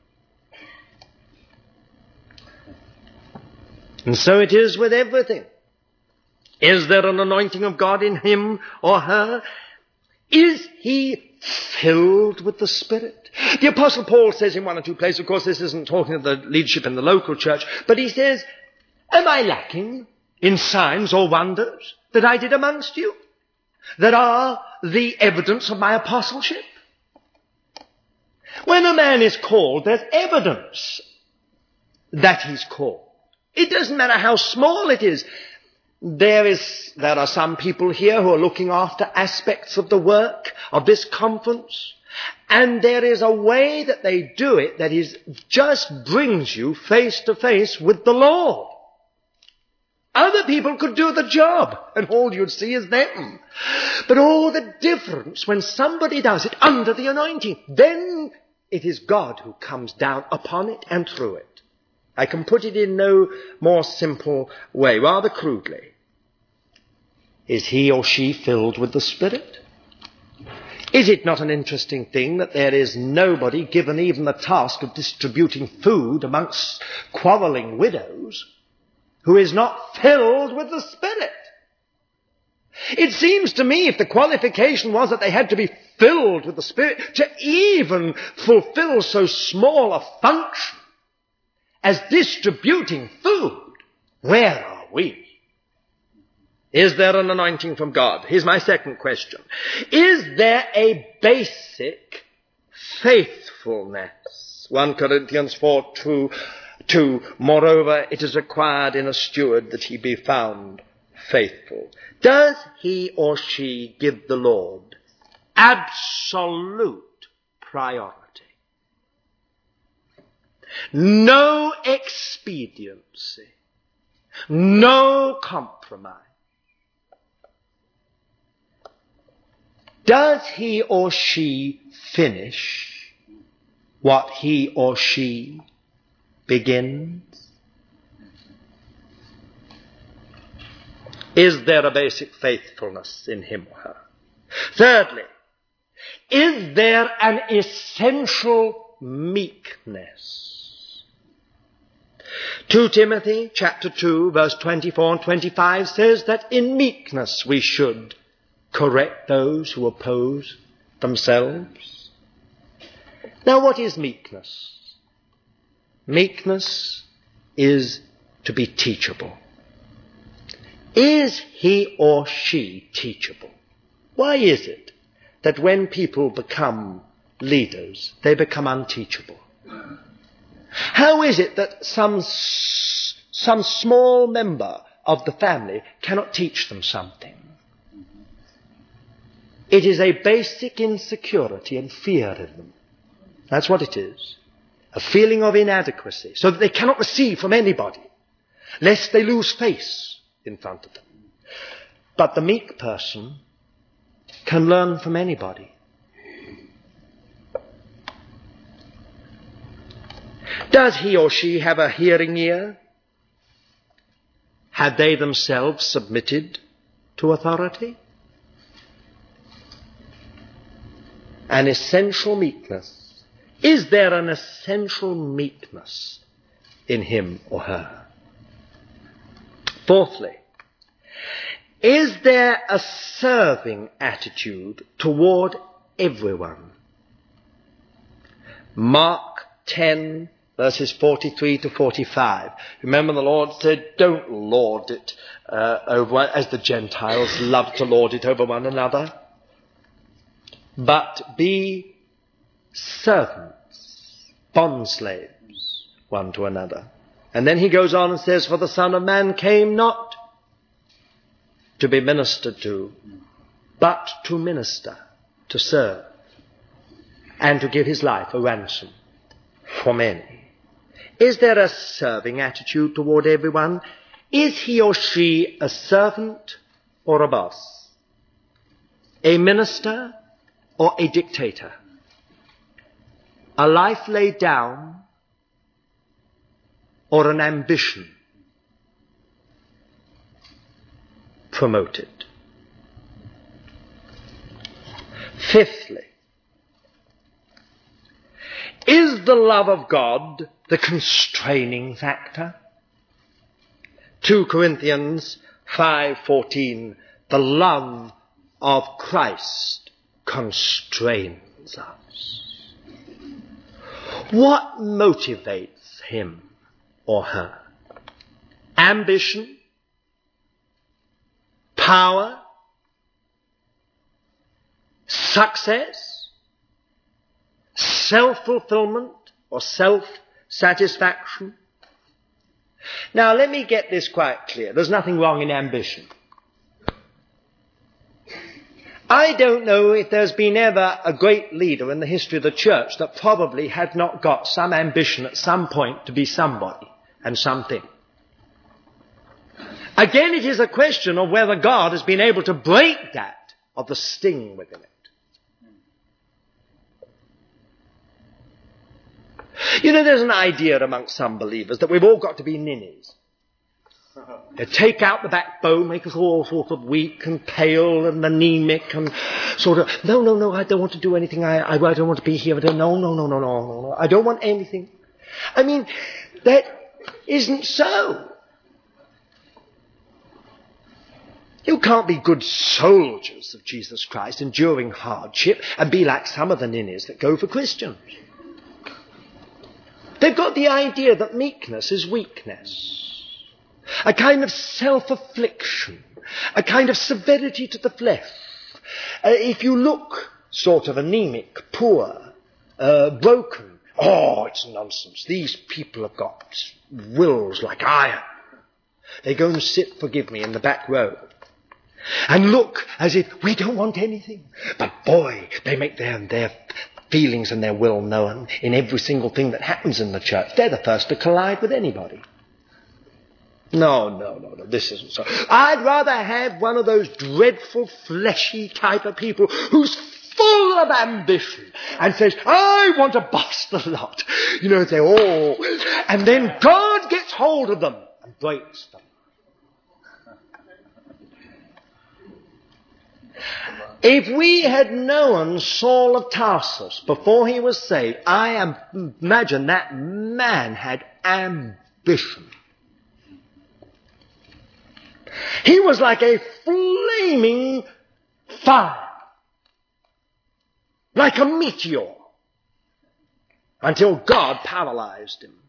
And so it is with everything. Is there an anointing of God in him or her? Is he filled with the Spirit? The Apostle Paul says in one or two places, of course this isn't talking of the leadership in the local church, but he says, am I lacking in signs or wonders that I did amongst you, that are the evidence of my apostleship? When a man is called, there's evidence that he's called. It doesn't matter how small it is. There is, there are some people here who are looking after aspects of the work of this conference, and there is a way that they do it that is just brings you face to face with the Lord. Other people could do the job, and all you'd see is them. But all the difference when somebody does it under the anointing, then it is God who comes down upon it and through it. I can put it in no more simple way, rather crudely. Is he or she filled with the Spirit? Is it not an interesting thing that there is nobody given even the task of distributing food amongst quarrelling widows who is not filled with the Spirit? It seems to me if the qualification was that they had to be filled with the Spirit to even fulfill so small a function as distributing food, where are we? Is there an anointing from God? Here's my second question. Is there a basic faithfulness? First Corinthians four, two, two. Moreover, it is required in a steward that he be found faithful. Does he or she give the Lord absolute priority? No expediency. No compromise. Does he or she finish what he or she begins? Is there a basic faithfulness in him or her? Thirdly, is there an essential meekness? Second Timothy chapter two verse twenty-four and twenty-five says that in meekness we should correct those who oppose themselves. Now what is meekness? Meekness is to be teachable. Is he or she teachable? Why is it that when people become leaders, they become unteachable? How is it that some, some small member of the family cannot teach them something? It is a basic insecurity and fear in them. That's what it is. A feeling of inadequacy, so that they cannot receive from anybody, lest they lose face in front of them. But the meek person can learn from anybody. Does he or she have a hearing ear? Have they themselves submitted to authority? An essential meekness. Is there an essential meekness in him or her? Fourthly, is there a serving attitude toward everyone? Mark ten, verses forty-three to forty-five. Remember, the Lord said, don't lord it uh, over one, as the Gentiles love to lord it over one another, but be servants, bondslaves one to another. And then he goes on and says, for the Son of Man came not to be ministered to, but to minister, to serve, and to give his life a ransom for many. Is there a serving attitude toward everyone? Is he or she a servant or a boss? A minister or a dictator? A life laid down or an ambition promoted? Fifthly, is the love of God the constraining factor? Second Corinthians five fourteen, the love of Christ constrains us. What motivates him or her? Ambition? Power? Success? Self-fulfillment or self-satisfaction? Now, let me get this quite clear. There's nothing wrong in ambition. I don't know if there's been ever a great leader in the history of the church that probably had not got some ambition at some point to be somebody and something. Again, it is a question of whether God has been able to break that of the sting within it. You know, there's an idea amongst some believers that we've all got to be ninnies. They take out the backbone, make us all sort of weak and pale and anemic and sort of, no, no, no, I don't want to do anything. I, I, I don't want to be here. I don't, no, no, no, no, no, no, no. I don't want anything. I mean, that isn't so. You can't be good soldiers of Jesus Christ, enduring hardship, and be like some of the ninnies that go for Christians. They've got the idea that meekness is weakness. A kind of self-affliction, a kind of severity to the flesh. Uh, if you look sort of anemic, poor, uh, broken, oh, it's nonsense. These people have got wills like iron. They go and sit, forgive me, in the back row and look as if we don't want anything. But boy, they make their, their feelings and their will known in every single thing that happens in the church. They're the first to collide with anybody. No, no, no, no, this isn't so. I'd rather have one of those dreadful, fleshy type of people who's full of ambition and says, I want to bust the lot. You know, and say, oh, and then God gets hold of them and breaks them. If we had known Saul of Tarsus before he was saved, I am, imagine that man had ambition. He was like a flaming fire, like a meteor, until God paralyzed him.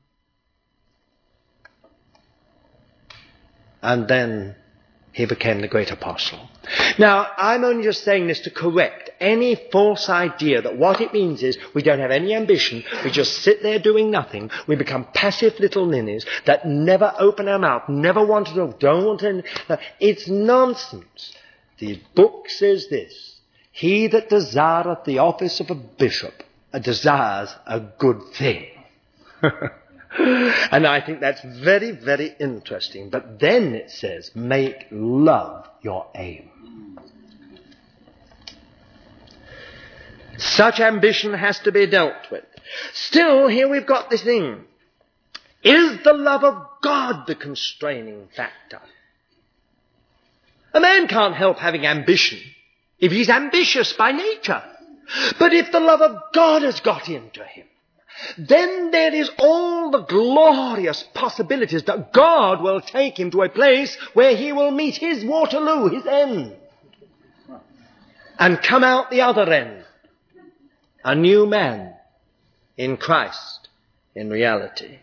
And then he became the great apostle. Now, I'm only just saying this to correct any false idea that what it means is we don't have any ambition, we just sit there doing nothing, we become passive little ninnies that never open our mouth, never want to know, don't want to... It's nonsense. The book says this, he that desireth the office of a bishop desires a good thing. And I think that's very, very interesting. But then it says, make love your aim. Such ambition has to be dealt with. Still, here we've got this thing. Is the love of God the constraining factor? A man can't help having ambition if he's ambitious by nature. But if the love of God has got into him, then there is all the glorious possibilities that God will take him to a place where he will meet his Waterloo, his end, and come out the other end, a new man in Christ, in reality.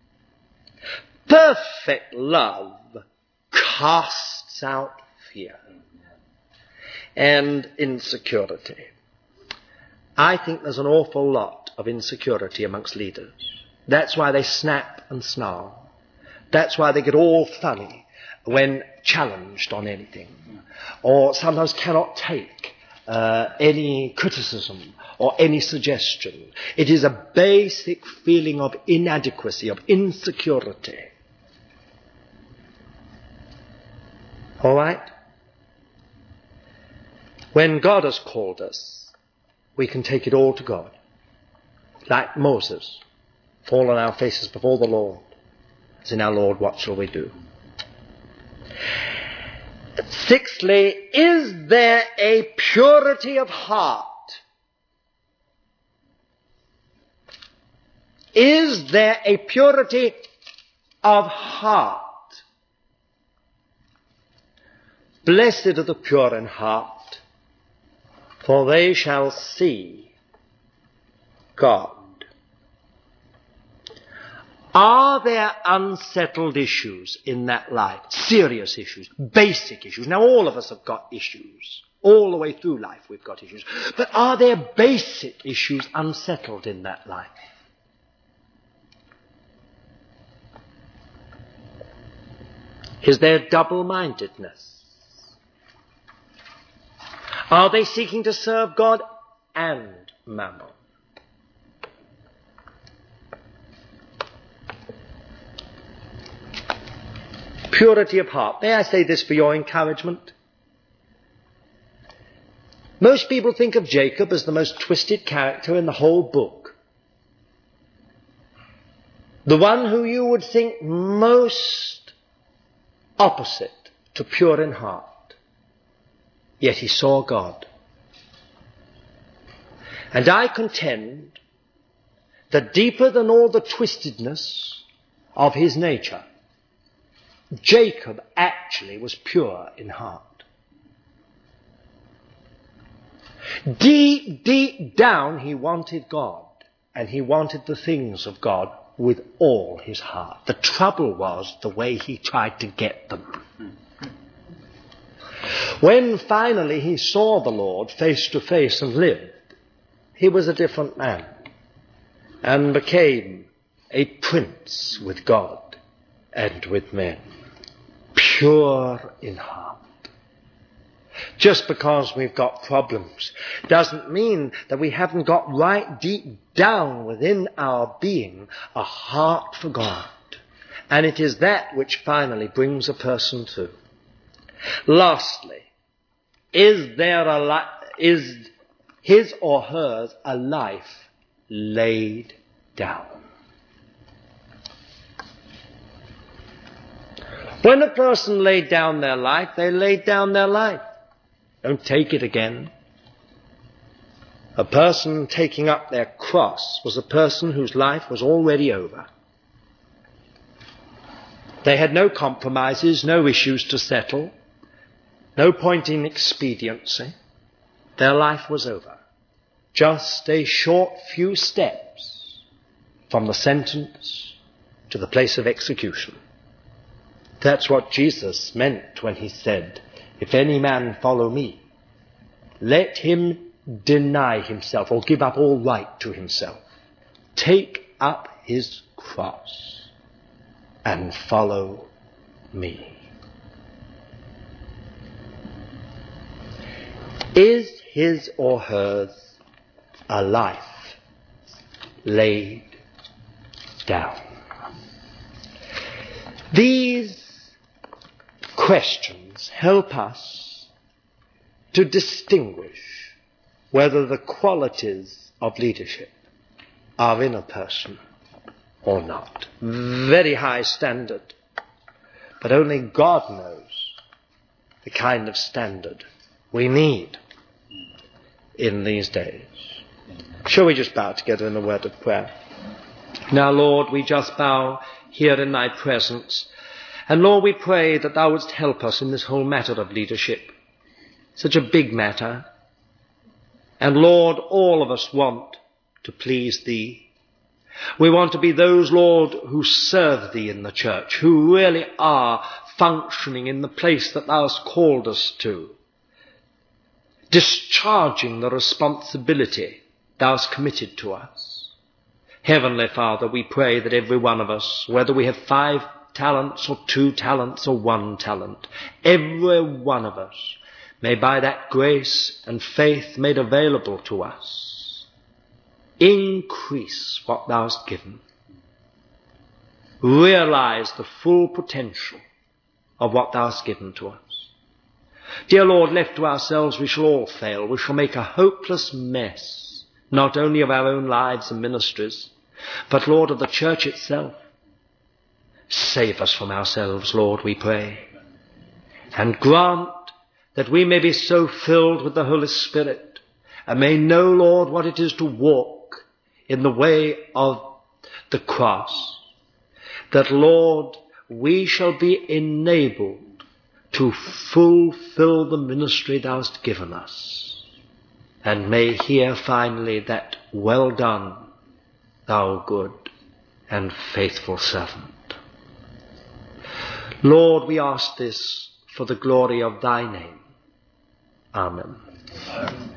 Perfect love casts out fear and insecurity. I think there's an awful lot of insecurity amongst leaders. That's why they snap and snarl. That's why they get all funny when challenged on anything, or sometimes cannot take uh, any criticism or any suggestion. It is a basic feeling of inadequacy, of insecurity. All right? When God has called us, we can take it all to God. Like Moses, fall on our faces before the Lord. Saying, our Lord, what shall we do? Sixthly, is there a purity of heart? Is there a purity of heart? Blessed are the pure in heart, for they shall see God. Are there unsettled issues in that life? Serious issues, basic issues. Now all of us have got issues. All the way through life we've got issues. But are there basic issues unsettled in that life? Is there double-mindedness? Are they seeking to serve God and mammon? Purity of heart. May I say this for your encouragement? Most people think of Jacob as the most twisted character in the whole book. The one who you would think most opposite to pure in heart. Yet he saw God. And I contend that deeper than all the twistedness of his nature, Jacob actually was pure in heart. Deep, deep down he wanted God, and he wanted the things of God with all his heart. The trouble was the way he tried to get them. When finally he saw the Lord face to face and lived, he was a different man and became a prince with God and with men. Pure in heart. Just because we've got problems doesn't mean that we haven't got right deep down within our being a heart for God. And it is that which finally brings a person through. Lastly, is there a li- is his or hers a life laid down? When a person laid down their life, they laid down their life. Don't take it again. A person taking up their cross was a person whose life was already over. They had no compromises, no issues to settle, no point in expediency. Their life was over. Just a short few steps from the sentence to the place of execution. That's what Jesus meant when he said, if any man follow me, let him deny himself or give up all right to himself. Take up his cross and follow me. Is his or hers a life laid down. These questions help us to distinguish whether the qualities of leadership are in a person or not. Very high standard, but only God knows the kind of standard we need in these days. Shall we just bow together in a word of prayer? Now, Lord, we just bow here in thy presence, and Lord, we pray that thou wouldst help us in this whole matter of leadership. Such a big matter. And Lord, all of us want to please thee. We want to be those, Lord, who serve thee in the church, who really are functioning in the place that thou hast called us to, discharging the responsibility thou hast committed to us. Heavenly Father, we pray that every one of us, whether we have five talents or two talents or one talent, every one of us may by that grace and faith made available to us, increase what thou hast given. Realize the full potential of what thou hast given to us. Dear Lord, left to ourselves we shall all fail. We shall make a hopeless mess, not only of our own lives and ministries, but, Lord, of the church itself. Save us from ourselves, Lord, we pray, and grant that we may be so filled with the Holy Spirit and may know, Lord, what it is to walk in the way of the cross, that, Lord, we shall be enabled to fulfill the ministry thou hast given us, and may hear finally that, well done, thou good and faithful servant. Lord, we ask this for the glory of thy name. Amen.